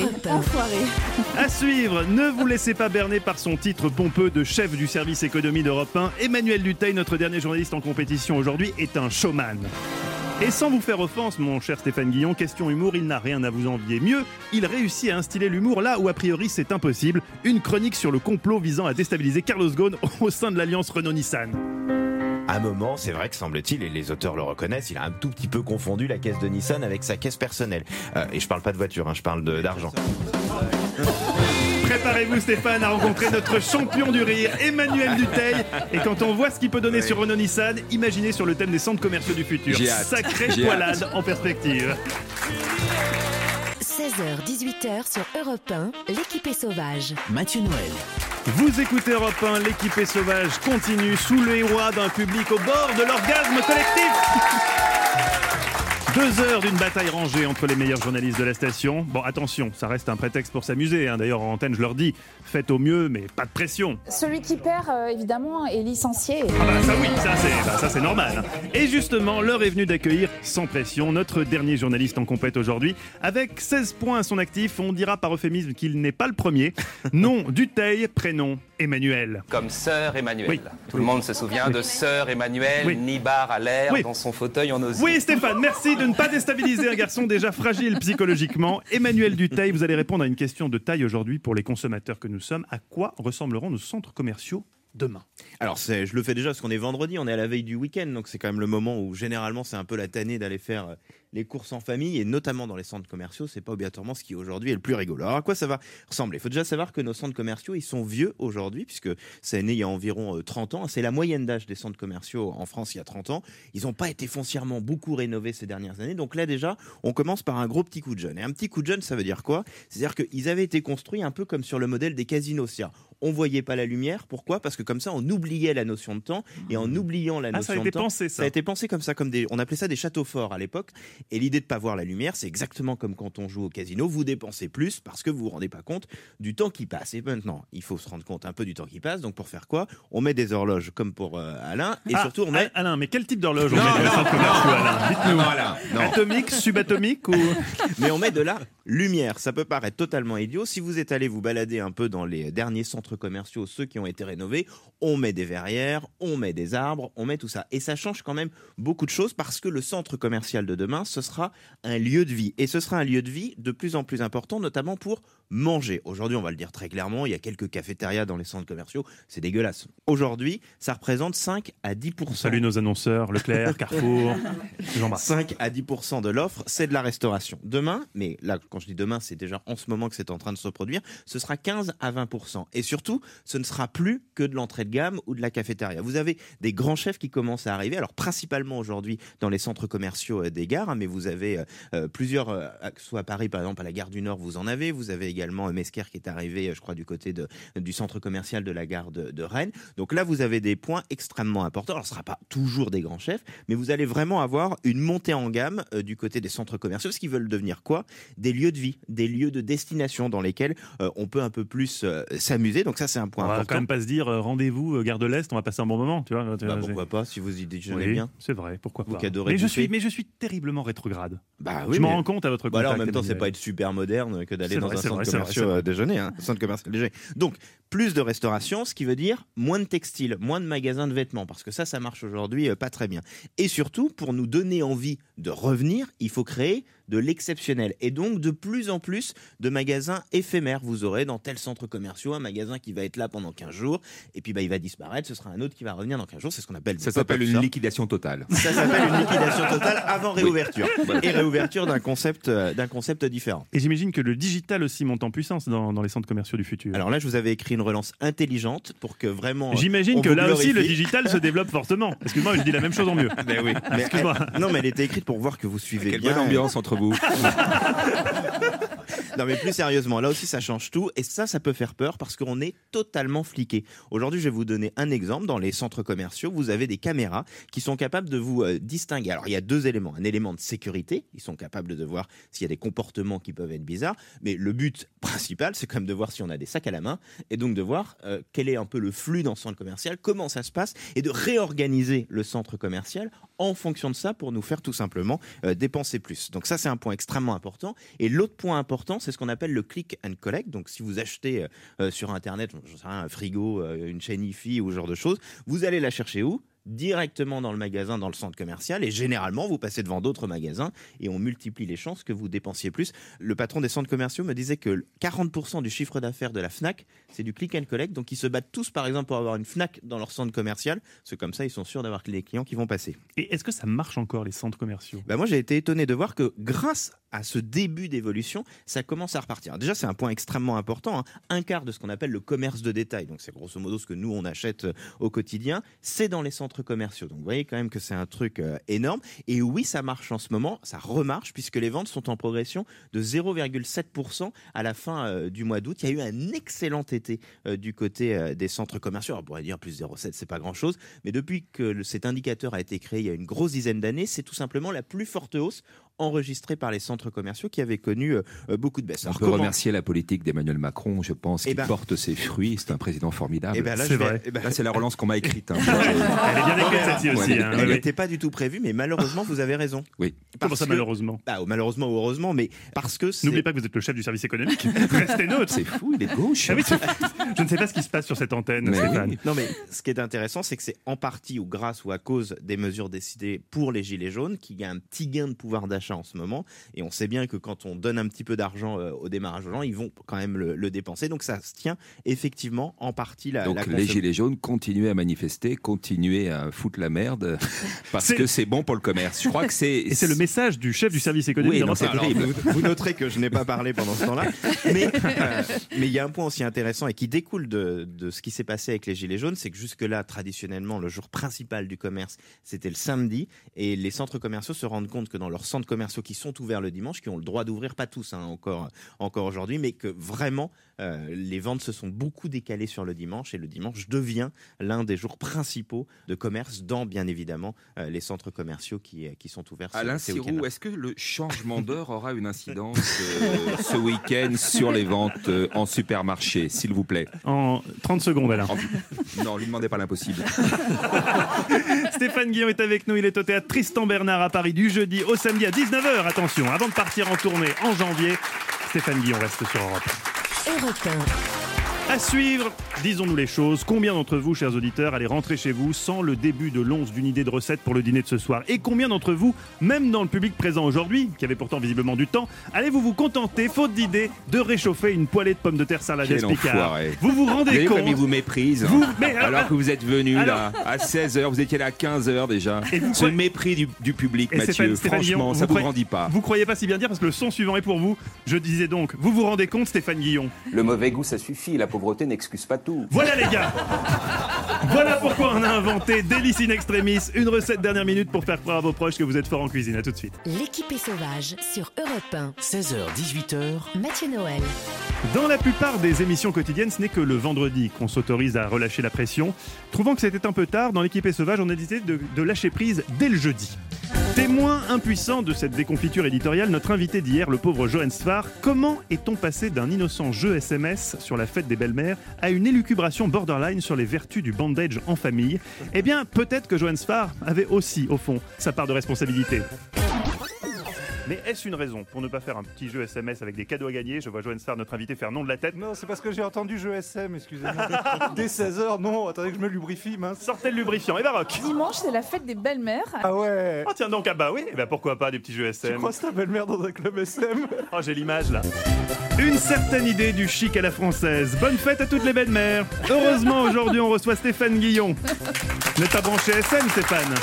À suivre, ne vous laissez pas berner par son titre pompeux de chef du service économie d'Europe 1. Emmanuel Dutheil, notre dernier journaliste en compétition aujourd'hui, est un showman. Et sans vous faire offense, mon cher Stéphane Guillon, question humour, il n'a rien à vous envier. Mieux, il réussit à instiller l'humour là où a priori c'est impossible. Une chronique sur le complot visant à déstabiliser Carlos Ghosn au sein de l'alliance Renault-Nissan. À un moment, c'est vrai que semble-t-il, et les auteurs le reconnaissent, il a un tout petit peu confondu la caisse de Nissan avec sa caisse personnelle. Et je parle pas de voiture, je parle d'argent. Préparez-vous Stéphane à rencontrer notre champion du rire, Emmanuel Dutheil. Et quand on voit ce qu'il peut donner sur Renault-Nissan, imaginez sur le thème des centres commerciaux du futur. Sacrée poilade en perspective. 16h-18h sur Europe 1, l'équipe est sauvage. Mathieu Noël. Vous écoutez Europe 1, l'équipe est sauvage continue sous le éoi d'un public au bord de l'orgasme collectif. 2 heures d'une bataille rangée entre les meilleurs journalistes de la station. Bon, attention, ça reste un prétexte pour s'amuser. D'ailleurs, en antenne, je leur dis, faites au mieux, mais pas de pression. Celui qui perd, évidemment, est licencié. Ah bah ça oui, ça c'est normal. Et justement, l'heure est venue d'accueillir, sans pression, notre dernier journaliste en compète aujourd'hui. Avec 16 points à son actif, on dira par euphémisme qu'il n'est pas le premier. Nom Dutheil, prénom Emmanuel. Comme Sœur Emmanuel. Oui. Tout le monde se souvient de Sœur Emmanuel, nibar à l'air, dans son fauteuil en osier. Oui Stéphane, merci de ne pas déstabiliser un garçon déjà fragile psychologiquement. Emmanuel Dutheil, vous allez répondre à une question de taille aujourd'hui pour les consommateurs que nous sommes. À quoi ressembleront nos centres commerciaux demain? Alors je le fais déjà parce qu'on est vendredi, on est à la veille du week-end, donc c'est quand même le moment où généralement c'est un peu la tannée d'aller faire les courses en famille, et notamment dans les centres commerciaux, c'est pas obligatoirement ce qui aujourd'hui est le plus rigolo. Alors à quoi ça va ressembler? Il faut déjà savoir que nos centres commerciaux, ils sont vieux aujourd'hui, puisque ça est né il y a environ 30 ans. C'est la moyenne d'âge des centres commerciaux en France il y a 30 ans. Ils n'ont pas été foncièrement beaucoup rénovés ces dernières années, donc là déjà, on commence par un gros petit coup de jeune. Et un petit coup de jeune, ça veut dire quoi? C'est-à-dire qu'ils avaient été construits un peu comme sur le modèle des casinos. C'est-à-dire, on voyait pas la lumière. Pourquoi? Parce que comme ça, on oubliait la notion de temps, et en oubliant la notion de temps, ça a été pensé comme ça, on appelait ça des châteaux forts à l'époque. Et l'idée de pas voir la lumière, c'est exactement comme quand on joue au casino, vous dépensez plus parce que vous vous rendez pas compte du temps qui passe. Et maintenant, il faut se rendre compte un peu du temps qui passe. Donc pour faire quoi? On met des horloges comme pour Alain, et surtout on met... Alain, mais quel type d'horloge on met dans les centres commerciaux, Alain? Dites-nous. Non. Atomique, subatomique ou... Mais on met de la Lumière, ça peut paraître totalement idiot. Si vous êtes allé vous balader un peu dans les derniers centres commerciaux, ceux qui ont été rénovés, on met des verrières, on met des arbres, on met tout ça. Et ça change quand même beaucoup de choses parce que le centre commercial de demain, ce sera un lieu de vie. Et ce sera un lieu de vie de plus en plus important, notamment pour manger. Aujourd'hui, on va le dire très clairement, il y a quelques cafétérias dans les centres commerciaux, c'est dégueulasse. Aujourd'hui, ça représente 5 à 10%. Salut nos annonceurs, Leclerc, Carrefour, j'embrasse. 5 à 10% de l'offre, c'est de la restauration. Demain, mais là, quand je dis demain, c'est déjà en ce moment que c'est en train de se produire, ce sera 15 à 20%. Et surtout, ce ne sera plus que de l'entrée de gamme ou de la cafétéria. Vous avez des grands chefs qui commencent à arriver, alors principalement aujourd'hui dans les centres commerciaux des gares, mais vous avez plusieurs, soit à Paris par exemple, à la gare du Nord, vous en avez, vous avez également Mesquer qui est arrivé, je crois, du côté du centre commercial de la gare de Rennes. Donc là, vous avez des points extrêmement importants. Alors, ce ne sera pas toujours des grands chefs, mais vous allez vraiment avoir une montée en gamme du côté des centres commerciaux, ce qui veulent devenir quoi ? Des lieux de vie, des lieux de destination dans lesquels on peut un peu plus s'amuser. Donc ça, c'est un point important. On va quand même pas se dire rendez-vous gare de l'Est, on va passer un bon moment, tu vois. Pourquoi pas, si vous y déjeunez bien. C'est vrai, pourquoi pas. Mais je suis terriblement rétrograde. Oui, je m'en rends compte à votre contact. En même temps, c'est pas être super moderne que d'aller dans un centre commercial déjeuner, centre commercial déjeuner. Donc, plus de restauration, ce qui veut dire moins de textiles, moins de magasins de vêtements, parce que ça marche aujourd'hui pas très bien. Et surtout, pour nous donner envie de revenir, il faut créer de l'exceptionnel. Et donc, de plus en plus de magasins éphémères. Vous aurez dans tel centre commercial un magasin qui va être là pendant 15 jours, et puis il va disparaître, ce sera un autre qui va revenir dans 15 jours. C'est ce qu'on appelle... Ça s'appelle une liquidation totale. Ça s'appelle une liquidation totale avant réouverture. Et réouverture d'un concept différent. Et j'imagine que le digital aussi monte en puissance dans les centres commerciaux du futur. Alors là, je vous avais écrit une relance intelligente pour que vraiment... J'imagine que là aussi, le digital se développe fortement. Excuse-moi, je dis la même chose en mieux. Ben oui. Non, mais elle était écrite pour voir que vous suivez Quelle bien. bonne ambiance entre vous. Non, mais plus sérieusement, là aussi ça change tout, et ça peut faire peur parce qu'on est totalement fliqué. Aujourd'hui, je vais vous donner un exemple. Dans les centres commerciaux, vous avez des caméras qui sont capables de vous distinguer. Alors il y a deux éléments, un élément de sécurité, ils sont capables de voir s'il y a des comportements qui peuvent être bizarres, mais le but principal, c'est quand même de voir si on a des sacs à la main, et donc de voir quel est un peu le flux dans le centre commercial, comment ça se passe, et de réorganiser le centre commercial en fonction de ça pour nous faire tout simplement dépenser plus. Donc ça, c'est un point extrêmement important. Et l'autre point important, c'est ce qu'on appelle le click and collect. Donc si vous achetez sur Internet, j'en sais rien, un frigo, une chaîne IFI ou ce genre de choses, vous allez la chercher où ? Directement dans le magasin, dans le centre commercial, et généralement vous passez devant d'autres magasins et on multiplie les chances que vous dépensiez plus. Le patron des centres commerciaux me disait que 40% du chiffre d'affaires de la Fnac, c'est du click and collect, donc ils se battent tous par exemple pour avoir une Fnac dans leur centre commercial, c'est comme ça ils sont sûrs d'avoir les clients qui vont passer. Et est-ce que ça marche encore les centres commerciaux ? Moi j'ai été étonné de voir que grâce à ce début d'évolution, ça commence à repartir. Déjà, c'est un point extrêmement important, hein. Un quart de ce qu'on appelle le commerce de détail, donc c'est grosso modo ce que nous on achète au quotidien, c'est dans les centres commerciaux. Donc vous voyez quand même que c'est un truc énorme. Et oui, ça marche en ce moment, ça remarche puisque les ventes sont en progression de 0,7% à la fin du mois d'août. Il y a eu un excellent été du côté des centres commerciaux. Alors, on pourrait dire plus 0,7, c'est pas grand-chose, mais depuis que cet indicateur a été créé il y a une grosse dizaine d'années, c'est tout simplement la plus forte hausse enregistrée par les centres commerciaux qui avaient connu beaucoup de baisses. On peut remercier la politique d'Emmanuel Macron, je pense, qui porte ses fruits. C'est un président formidable. Là, c'est vrai. Là, c'est la relance qu'on m'a écrite. Hein. Elle est bien écrite celle-ci aussi. Elle n'était pas du tout prévue, mais malheureusement, vous avez raison. Oui. Comment ça, malheureusement ? Malheureusement ou heureusement, mais parce que c'est... N'oubliez pas que vous êtes le chef du service économique. Restez neutre. C'est fou, il est gauche. Ah oui, je ne sais pas ce qui se passe sur cette antenne, Stéphane. Oui. Non, mais ce qui est intéressant, c'est que c'est en partie ou grâce ou à cause des mesures décidées pour les Gilets jaunes qu'il y a un petit gain de pouvoir d'achat en ce moment. Et on sait bien que quand on donne un petit peu d'argent au démarrage aux gens, ils vont quand même le dépenser. Donc ça se tient effectivement en partie Donc les Gilets jaunes continuent à manifester, continuent à foutre la merde parce que c'est bon pour le commerce. Je crois que c'est... Et c'est le message du chef du service économique. Oui, non, c'est terrible. Vous noterez que je n'ai pas parlé pendant ce temps-là. Mais il y a un point aussi intéressant et qui découle de ce qui s'est passé avec les Gilets jaunes, c'est que jusque-là, traditionnellement, le jour principal du commerce, c'était le samedi. Et les centres commerciaux se rendent compte que dans leurs centres commerciaux qui sont ouverts le dimanche, qui ont le droit d'ouvrir, pas tous encore aujourd'hui, mais que vraiment les ventes se sont beaucoup décalées sur le dimanche, et le dimanche devient l'un des jours principaux de commerce dans, bien évidemment, les centres commerciaux qui sont ouverts. Alain Sirou, est-ce que le changement d'heure aura une incidence ce week-end sur les ventes en supermarché, s'il vous plaît? En 30 secondes, Alain. Non, lui demandez pas l'impossible. Stéphane Guillon est avec nous, il est au théâtre Tristan Bernard à Paris du jeudi au samedi à 19h. Attention, avant de partir en tournée en janvier, Stéphane Guillon reste sur Europe 1. Europe 1. À suivre, disons-nous les choses. Combien d'entre vous, chers auditeurs, allez rentrer chez vous sans le début de l'once d'une idée de recette pour le dîner de ce soir? Et combien d'entre vous, même dans le public présent aujourd'hui, qui avait pourtant visiblement du temps, allez-vous vous contenter, faute d'idée, de réchauffer une poêlée de pommes de terre salades Picard? Vous vous rendez compte? Comme il vous méprise, alors que vous êtes venu là à 16h, vous étiez là à 15h déjà. Ce mépris du public, Mathieu, franchement, ça vous grandit pas. Vous croyez pas si bien dire parce que le son suivant est pour vous. Je disais donc, vous vous rendez compte, Stéphane Guillon? Le mauvais goût, ça suffit. La pauvreté n'excuse pas tout. Voilà les gars. Voilà pourquoi on a inventé Délice in Extremis, une recette dernière minute pour faire croire à vos proches que vous êtes fort en cuisine. À tout de suite. L'équipe est sauvage sur Europe 1. 16h, 18h. Mathieu Noël. Dans la plupart des émissions quotidiennes, ce n'est que le vendredi qu'on s'autorise à relâcher la pression. Trouvant que c'était un peu tard, dans l'équipe est sauvage, on a décidé de lâcher prise dès le jeudi. Témoin impuissant de cette déconfiture éditoriale, notre invité d'hier, le pauvre Johan Sfar, comment est-on passé d'un innocent jeu SMS sur la fête des belles-mères à une élucubration borderline sur les vertus du bandage en famille? Eh bien, peut-être que Johan Sfar avait aussi, au fond, sa part de responsabilité. Mais est-ce une raison pour ne pas faire un petit jeu SMS avec des cadeaux à gagner? Je vois Johan Sfar, notre invité, faire non de la tête. Non, c'est parce que j'ai entendu jeu SM, excusez-moi. Dès 16h, non, attendez que je me lubrifie, mince. Sortez le lubrifiant et baroque. Dimanche, c'est la fête des belles-mères. Ah ouais. Oh tiens donc, ah bah oui, et bah pourquoi pas des petits jeux SM. Tu croises ta belle-mère dans un club SM? Oh, j'ai l'image là. Une certaine idée du chic à la française. Bonne fête à toutes les belles-mères. Heureusement, aujourd'hui, on reçoit Stéphane Guillon. Vous n'êtes pas branché SM, Stéphane?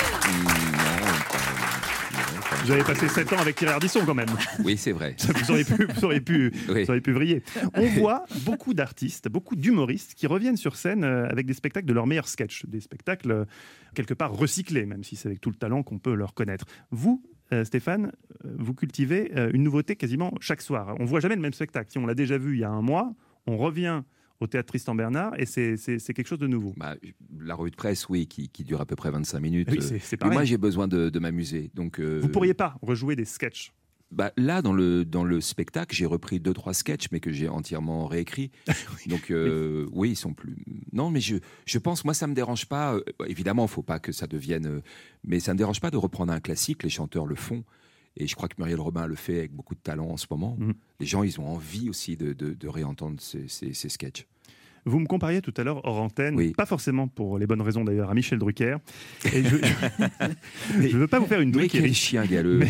Vous avez passé 7 ans avec Thierry Ardisson quand même. Oui, c'est vrai. Vous auriez pu vriller. On voit beaucoup d'artistes, beaucoup d'humoristes qui reviennent sur scène avec des spectacles de leurs meilleurs sketchs. Des spectacles quelque part recyclés, même si c'est avec tout le talent qu'on peut leur connaître. Vous, Stéphane, vous cultivez une nouveauté quasiment chaque soir. On ne voit jamais le même spectacle. Si on l'a déjà vu il y a un mois, on revient au Théâtre Tristan Bernard, et c'est quelque chose de nouveau. La revue de presse, oui, qui dure à peu près 25 minutes. Oui, c'est pareil. Mais moi, j'ai besoin de m'amuser. Donc, vous pourriez pas rejouer des sketchs? Là, dans le spectacle, j'ai repris 2-3 sketchs, mais que j'ai entièrement réécrits. Donc, oui, ils sont plus... Non, mais je pense, moi, ça me dérange pas. Évidemment, il faut pas que ça devienne... mais ça me dérange pas de reprendre un classique, les chanteurs le font. Et je crois que Muriel Robin le fait avec beaucoup de talent en ce moment. Les gens, ils ont envie aussi de réentendre ces sketchs. Vous me compariez tout à l'heure hors antenne, pas forcément pour les bonnes raisons d'ailleurs, à Michel Drucker. Et je ne veux pas vous faire une Drucker. Les chiens galeux.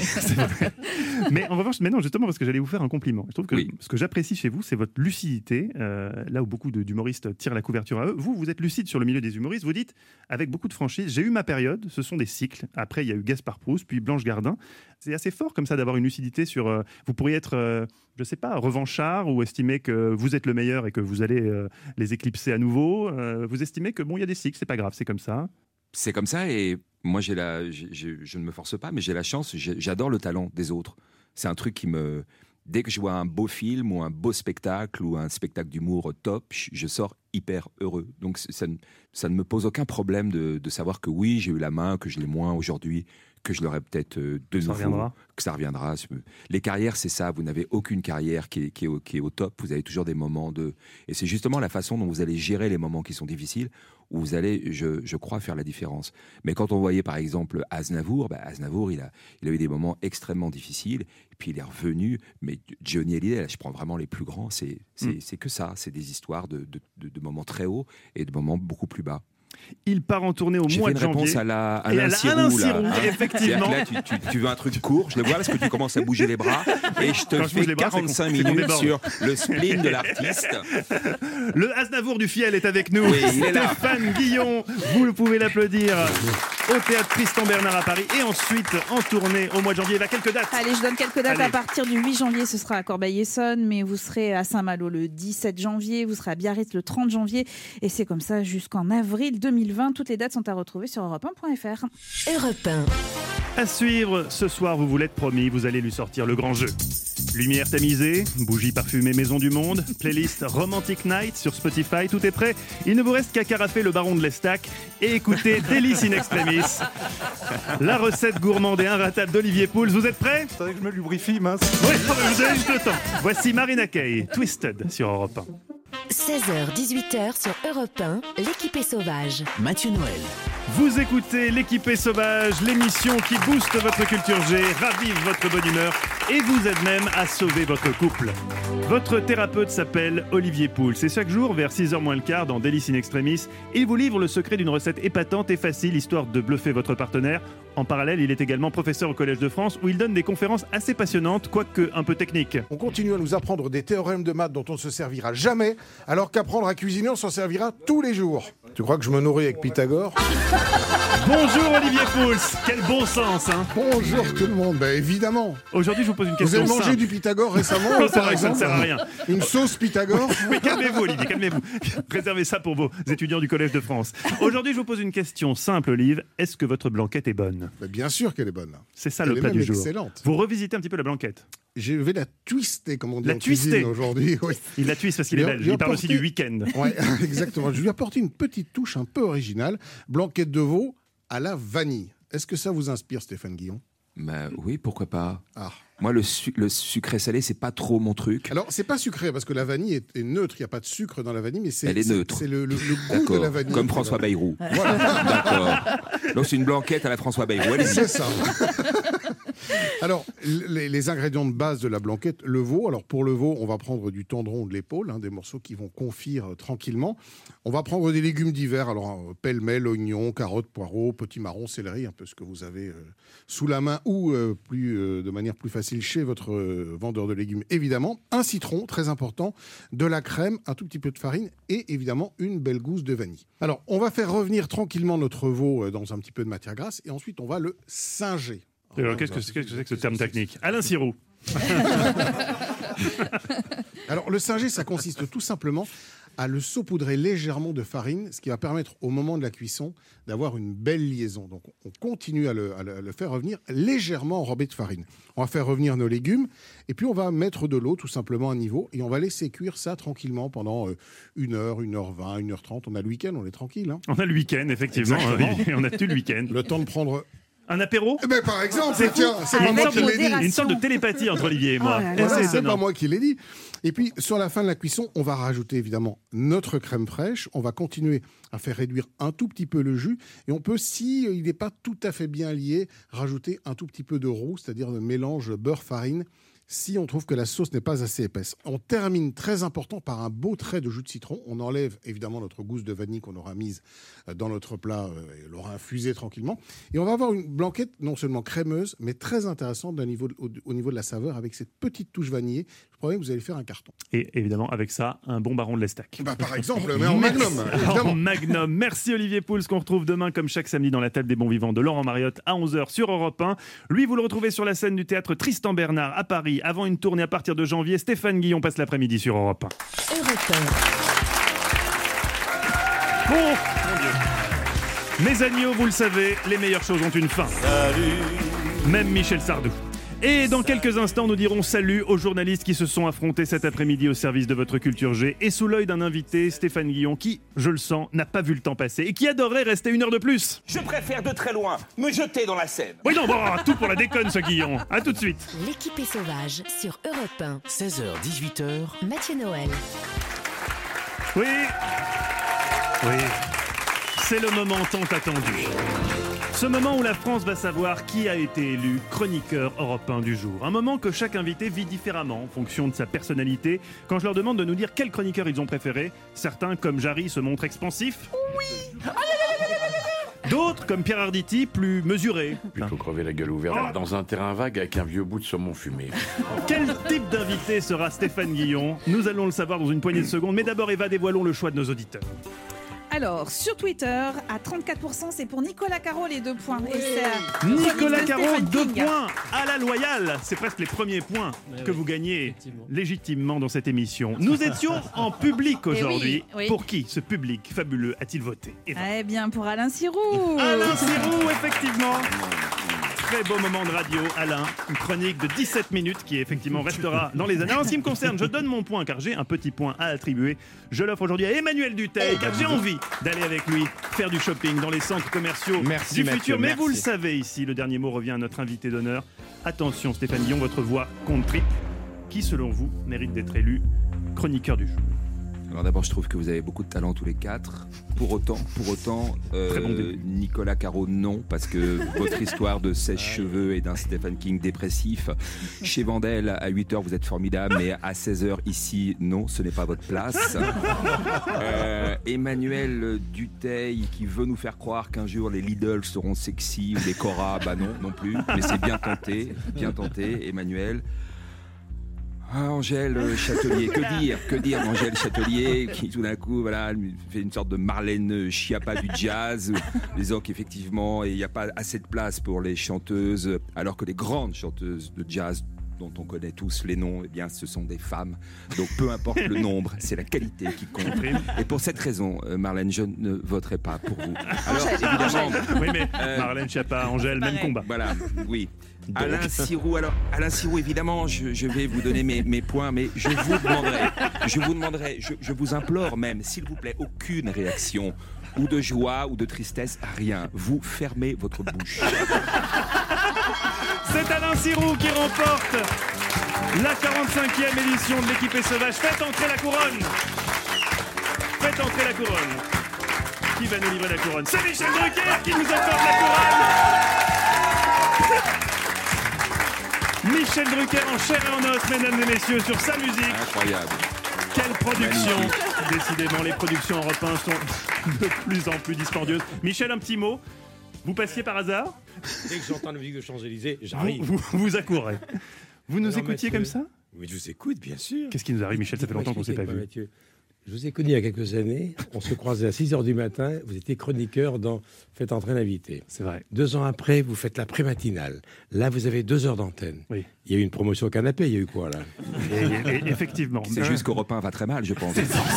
Mais en revanche, non, justement, parce que j'allais vous faire un compliment. Je trouve que ce que j'apprécie chez vous, c'est votre lucidité. Là où beaucoup d'humoristes tirent la couverture à eux, vous êtes lucide sur le milieu des humoristes. Vous dites, avec beaucoup de franchise, j'ai eu ma période, ce sont des cycles. Après, il y a eu Gaspard Proust, puis Blanche Gardin. C'est assez fort comme ça d'avoir une lucidité sur... vous pourriez être, je ne sais pas, revanchard ou estimer que vous êtes le meilleur et que vous allez les éclipser à nouveau. Vous estimez que, bon, il y a des cycles, c'est pas grave, c'est comme ça. C'est comme ça, et moi, je ne me force pas, mais j'ai la chance, j'adore le talent des autres. C'est un truc qui me... Dès que je vois un beau film ou un beau spectacle ou un spectacle d'humour top, je sors hyper heureux. Donc ça ne me pose aucun problème de savoir que oui, j'ai eu la main, que je l'ai moins aujourd'hui, que je l'aurai peut-être de nouveau, que ça reviendra. Les carrières, c'est ça. Vous n'avez aucune carrière qui est au top. Vous avez toujours des moments de... Et c'est justement la façon dont vous allez gérer les moments qui sont difficiles où vous allez, je crois, faire la différence. Mais quand on voyait, par exemple, Aznavour, Aznavour, il a eu des moments extrêmement difficiles. Et puis, il est revenu. Mais Johnny Hallyday, là, je prends vraiment les plus grands. C'est que ça. C'est des histoires de moments très hauts et de moments beaucoup plus bas. Il part en tournée au mois de janvier. J'ai fait une réponse à Alain Sirou, là. Effectivement. Là, tu veux un truc court, je le vois parce que tu commences à bouger les bras et je te fais 45 minutes sur le spleen de l'artiste. Le Aznavour du Fiel est avec nous. Oui, il est là. Stéphane Guillon, vous pouvez l'applaudir au Théâtre Tristan Bernard à Paris et ensuite en tournée au mois de janvier. Il y a quelques dates. Allez, je donne quelques dates. À partir du 8 janvier, ce sera à Corbeil-Essonnes, mais vous serez à Saint-Malo le 17 janvier, vous serez à Biarritz le 30 janvier et c'est comme ça jusqu'en avril 2020. Toutes les dates sont à retrouver sur europe1.fr. Europe 1. À suivre, ce soir, vous vous l'êtes promis, vous allez lui sortir le grand jeu. Lumière tamisée, bougies parfumées Maison du Monde, playlist Romantic Night sur Spotify, tout est prêt. Il ne vous reste qu'à carafer le baron de l'Estac et écouter Délice in Extremis. La recette gourmande et inratable d'Olivier Pouls. Vous êtes prêts? Attendez que je me lubrifie, mince. Oui, vous avez juste le temps. Voici Marina Kaye, Twisted sur Europe 1. 16h, 18h sur Europe 1, l'équipe est sauvage. Mathieu Noël. Vous écoutez L'Équipé Sauvage, l'émission qui booste votre culture G, ravive votre bonne humeur et vous aide même à sauver votre couple. Votre thérapeute s'appelle Olivier Pouls et chaque jour, vers 6h moins le quart, dans Délices in Extremis, il vous livre le secret d'une recette épatante et facile, histoire de bluffer votre partenaire. En parallèle, il est également professeur au Collège de France où il donne des conférences assez passionnantes, quoique un peu techniques. On continue à nous apprendre des théorèmes de maths dont on ne se servira jamais, alors qu'apprendre à cuisiner, on s'en servira tous les jours. Tu crois que je me nourris avec Pythagore ? Bonjour Olivier Pouls, quel bon sens hein. Bonjour tout le monde, évidemment. Aujourd'hui je vous pose une question simple. Vous avez mangé du Pythagore récemment par exemple, ça ne sert à rien. Une sauce Pythagore. Oui, calmez-vous Olivier, calmez-vous. Réservez ça pour vos étudiants du Collège de France. Aujourd'hui je vous pose une question simple Olivier, est-ce que votre blanquette est bonne ? Bien sûr qu'elle est bonne. C'est ça le plat du jour. Excellente. Vous revisitez un petit peu la blanquette. Je vais la twister, comme on dit la en cuisine aujourd'hui. Oui. Il la twiste parce qu'il est belge. Il parle aussi du week-end. Ouais, exactement. Je lui ai apporté une petite touche un peu originale. Blanquette de veau à la vanille. Est-ce que ça vous inspire, Stéphane Guillon ? Oui, pourquoi pas. Moi, le sucré salé, c'est pas trop mon truc. Alors, c'est pas sucré parce que la vanille est neutre. Il n'y a pas de sucre dans la vanille, mais elle est neutre. C'est le goût de la vanille. Comme François Bayrou. Voilà. D'accord. Donc, c'est une blanquette à la François Bayrou. Allez-y. C'est ça. Alors, les ingrédients de base de la blanquette, le veau. Alors, pour le veau, on va prendre du tendron de l'épaule, des morceaux qui vont confire tranquillement. On va prendre des légumes divers. Alors, pêle-mêle, oignons, carottes, poireaux, petits marrons, céleri, un peu ce que vous avez sous la main ou de manière plus facile chez votre vendeur de légumes, évidemment. Un citron, très important, de la crème, un tout petit peu de farine et évidemment une belle gousse de vanille. Alors, on va faire revenir tranquillement notre veau dans un petit peu de matière grasse et ensuite on va le singer. Alors, qu'est-ce que c'est que ce terme technique ? Alain Sirou. Alors, le singer, ça consiste tout simplement à le saupoudrer légèrement de farine, ce qui va permettre au moment de la cuisson d'avoir une belle liaison. Donc on continue à le faire revenir légèrement enrobé de farine. On va faire revenir nos légumes et puis on va mettre de l'eau tout simplement à niveau et on va laisser cuire ça tranquillement pendant 1h, 1h20, 1h30. On a le week-end, on est tranquille. Hein. On a le week-end, effectivement. On a tout le week-end. Le temps de prendre... Un apéro ? Par exemple, c'est pas moi qui l'ai dit. Une sorte de télépathie entre Olivier et moi. C'est pas moi qui l'ai dit. Et puis, sur la fin de la cuisson, on va rajouter évidemment notre crème fraîche. On va continuer à faire réduire un tout petit peu le jus. Et on peut, si il n'est pas tout à fait bien lié, rajouter un tout petit peu de roux, c'est-à-dire le mélange beurre-farine, si on trouve que la sauce n'est pas assez épaisse. On termine, très important, par un beau trait de jus de citron. On enlève évidemment notre gousse de vanille qu'on aura mise dans notre plat et l'aura infusée tranquillement. Et on va avoir une blanquette non seulement crémeuse, mais très intéressante au niveau de la saveur, avec cette petite touche vanillée. Je promets que vous allez faire un carton. Et évidemment, avec ça, un bon baron de l'Estac. Par exemple, mais en magnum. En magnum. Merci Olivier Pouls, qu'on retrouve demain, comme chaque samedi, dans la table des bons vivants de Laurent Mariotte à 11h sur Europe 1. Lui, vous le retrouvez sur la scène du théâtre Tristan Bernard à Paris, avant une tournée à partir de janvier. Stéphane Guillon passe l'après-midi sur Europe 1. Europe 1. Bon, mon Dieu. Mes agneaux, vous le savez, les meilleures choses ont une fin. Salut. Même Michel Sardou. Et dans quelques instants, nous dirons salut aux journalistes qui se sont affrontés cet après-midi au service de votre culture G. Et sous l'œil d'un invité, Stéphane Guillon, qui, je le sens, n'a pas vu le temps passer et qui adorerait rester 1 heure de plus. Je préfère de très loin me jeter dans la Seine. Oui, non, bon, tout pour la déconne, ce Guillon. À tout de suite. L'Équipé Sauvage sur Europe 1. 16h, 18h. Mathieu Noël. Oui. C'est le moment tant attendu. Ce moment où la France va savoir qui a été élu chroniqueur européen du jour. Un moment que chaque invité vit différemment en fonction de sa personnalité. Quand je leur demande de nous dire quel chroniqueur ils ont préféré, certains, comme Jarry, se montrent expansifs. Oui. D'autres, comme Pierre Arditi, plus mesurés. Plutôt crever la gueule ouverte dans un terrain vague avec un vieux bout de saumon fumé. Quel type d'invité sera Stéphane Guillon ? Nous allons le savoir dans une poignée de secondes. Mais d'abord, Eva, dévoilons le choix de nos auditeurs. Alors, sur Twitter, à 34%, c'est pour Nicolas Caro les 2 points. Et c'est Nicolas Caro, 2 points à la loyale. C'est presque les premiers points que vous gagnez légitimement dans cette émission. Nous étions en public aujourd'hui. Oui. Pour qui ce public fabuleux a-t-il voté ? Eh bien, pour Alain Sirou. Alain Sirou, effectivement. Très beau moment de radio, Alain. Une chronique de 17 minutes qui effectivement restera dans les années. En ce qui me concerne, je donne mon point car j'ai un petit point à attribuer. Je l'offre aujourd'hui à Emmanuel Duteil car j'ai envie d'aller avec lui faire du shopping dans les centres commerciaux du futur. Mais vous le savez ici, le dernier mot revient à notre invité d'honneur. Attention Stéphane Guillon, votre voix compte triple. Qui selon vous mérite d'être élu chroniqueur du jour ? Alors d'abord, je trouve que vous avez beaucoup de talent tous les quatre. Pour autant, Nicolas Caro, non, parce que votre histoire de sèche-cheveux et d'un Stephen King dépressif. Chez Vandel, à 8h, vous êtes formidable, mais à 16h, ici, non, ce n'est pas votre place. Emmanuel Dutheil, qui veut nous faire croire qu'un jour, les Lidl seront sexy, ou les Cora, bah non plus. Mais c'est bien tenté, Emmanuel. Angèle Châtelier, que dire d'Angèle Châtelier qui tout d'un coup fait une sorte de Marlène Schiappa du jazz, disant qu'effectivement il n'y a pas assez de place pour les chanteuses, alors que les grandes chanteuses de jazz dont on connaît tous les noms, eh bien, ce sont des femmes. Donc peu importe le nombre, c'est la qualité qui compte. Et pour cette raison, Marlène, je ne voterai pas pour vous. Alors évidemment, oui, mais Marlène Schiappa, Angèle, même combat. Voilà, oui. Alain Sirou, évidemment, je vais vous donner mes points, mais je vous demanderai, je vous implore même, s'il vous plaît, aucune réaction, ou de joie, ou de tristesse, rien. Vous fermez votre bouche. C'est Alain Sirou qui remporte la 45e édition de l'Équipée Sauvage. Faites entrer la couronne. Qui va nous livrer la couronne? C'est Michel Drucker qui nous apporte la couronne. Michel Drucker en chair et en os, mesdames et messieurs, sur sa musique. Incroyable. Quelle production. Décidément, les productions Europe 1 sont de plus en plus dispendieuses. Michel, un petit mot. Vous passiez par hasard? Dès que j'entends la musique de Champs-Élysées, j'arrive. Vous accourez. Vous nous écoutiez comme ça? Oui, je vous écoute, bien sûr. Qu'est-ce qui nous arrive, Michel? Ça fait longtemps qu'on ne s'est pas vu. Mathieu. Je vous ai connu il y a quelques années. On se croisait à 6h du matin. Vous étiez chroniqueur dans Faites entrer l'invité. C'est vrai. 2 ans après, vous faites la pré-matinale. Là, vous avez 2 heures d'antenne. Oui. Il y a eu une promotion au canapé. Il y a eu quoi, là? Et effectivement. C'est juste qu'Europe 1 va très mal, je pense.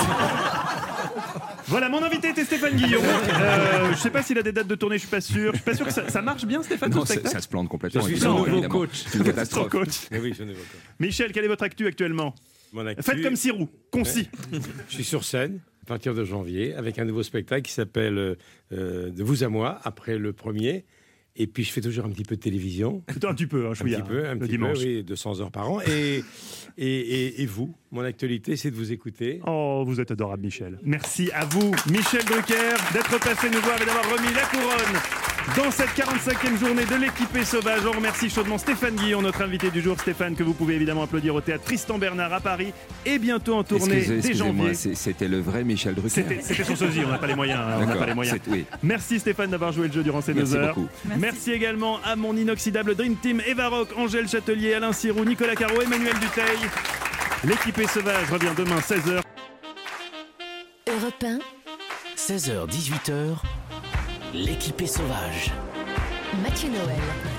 Voilà, mon invité était Stéphane Guillon. Je ne sais pas s'il a des dates de tournée, je suis pas sûr que ça marche bien, Stéphane. Non, ça se plante complètement. Je suis son nouveau coach. C'est une catastrophe. Oui, son nouveau coach. Michel, quelle est votre actu actuellement? Mon actu... Faites comme Sirou, concis. Je suis sur scène à partir de janvier avec un nouveau spectacle qui s'appelle De vous à moi, après le premier. Et puis je fais toujours un petit peu de télévision. Un petit peu, un petit peu, oui, 200 heures par an. Et vous, mon actualité, c'est de vous écouter. Oh, vous êtes adorable, Michel. Merci à vous, Michel Drucker, d'être passé nous voir et d'avoir remis la couronne dans cette 45e journée de l'Équipée Sauvage. On remercie chaudement Stéphane Guillon, notre invité du jour. Stéphane, que vous pouvez évidemment applaudir au théâtre Tristan Bernard à Paris et bientôt en tournée dès janvier. C'était le vrai Michel Drucker. C'était son sosie, on n'a pas les moyens. Oui. Merci Stéphane d'avoir joué le jeu durant ces 2 heures. Beaucoup. Merci également à mon inoxydable Dream Team, Eva Rock, Angèle Châtelier, Alain Sirou, Nicolas Caro, Emmanuel Dutheil. L'Équipée Sauvage revient demain 16h. Europe 1, 16h, 18h, l'Équipée Sauvage. Mathieu Noël.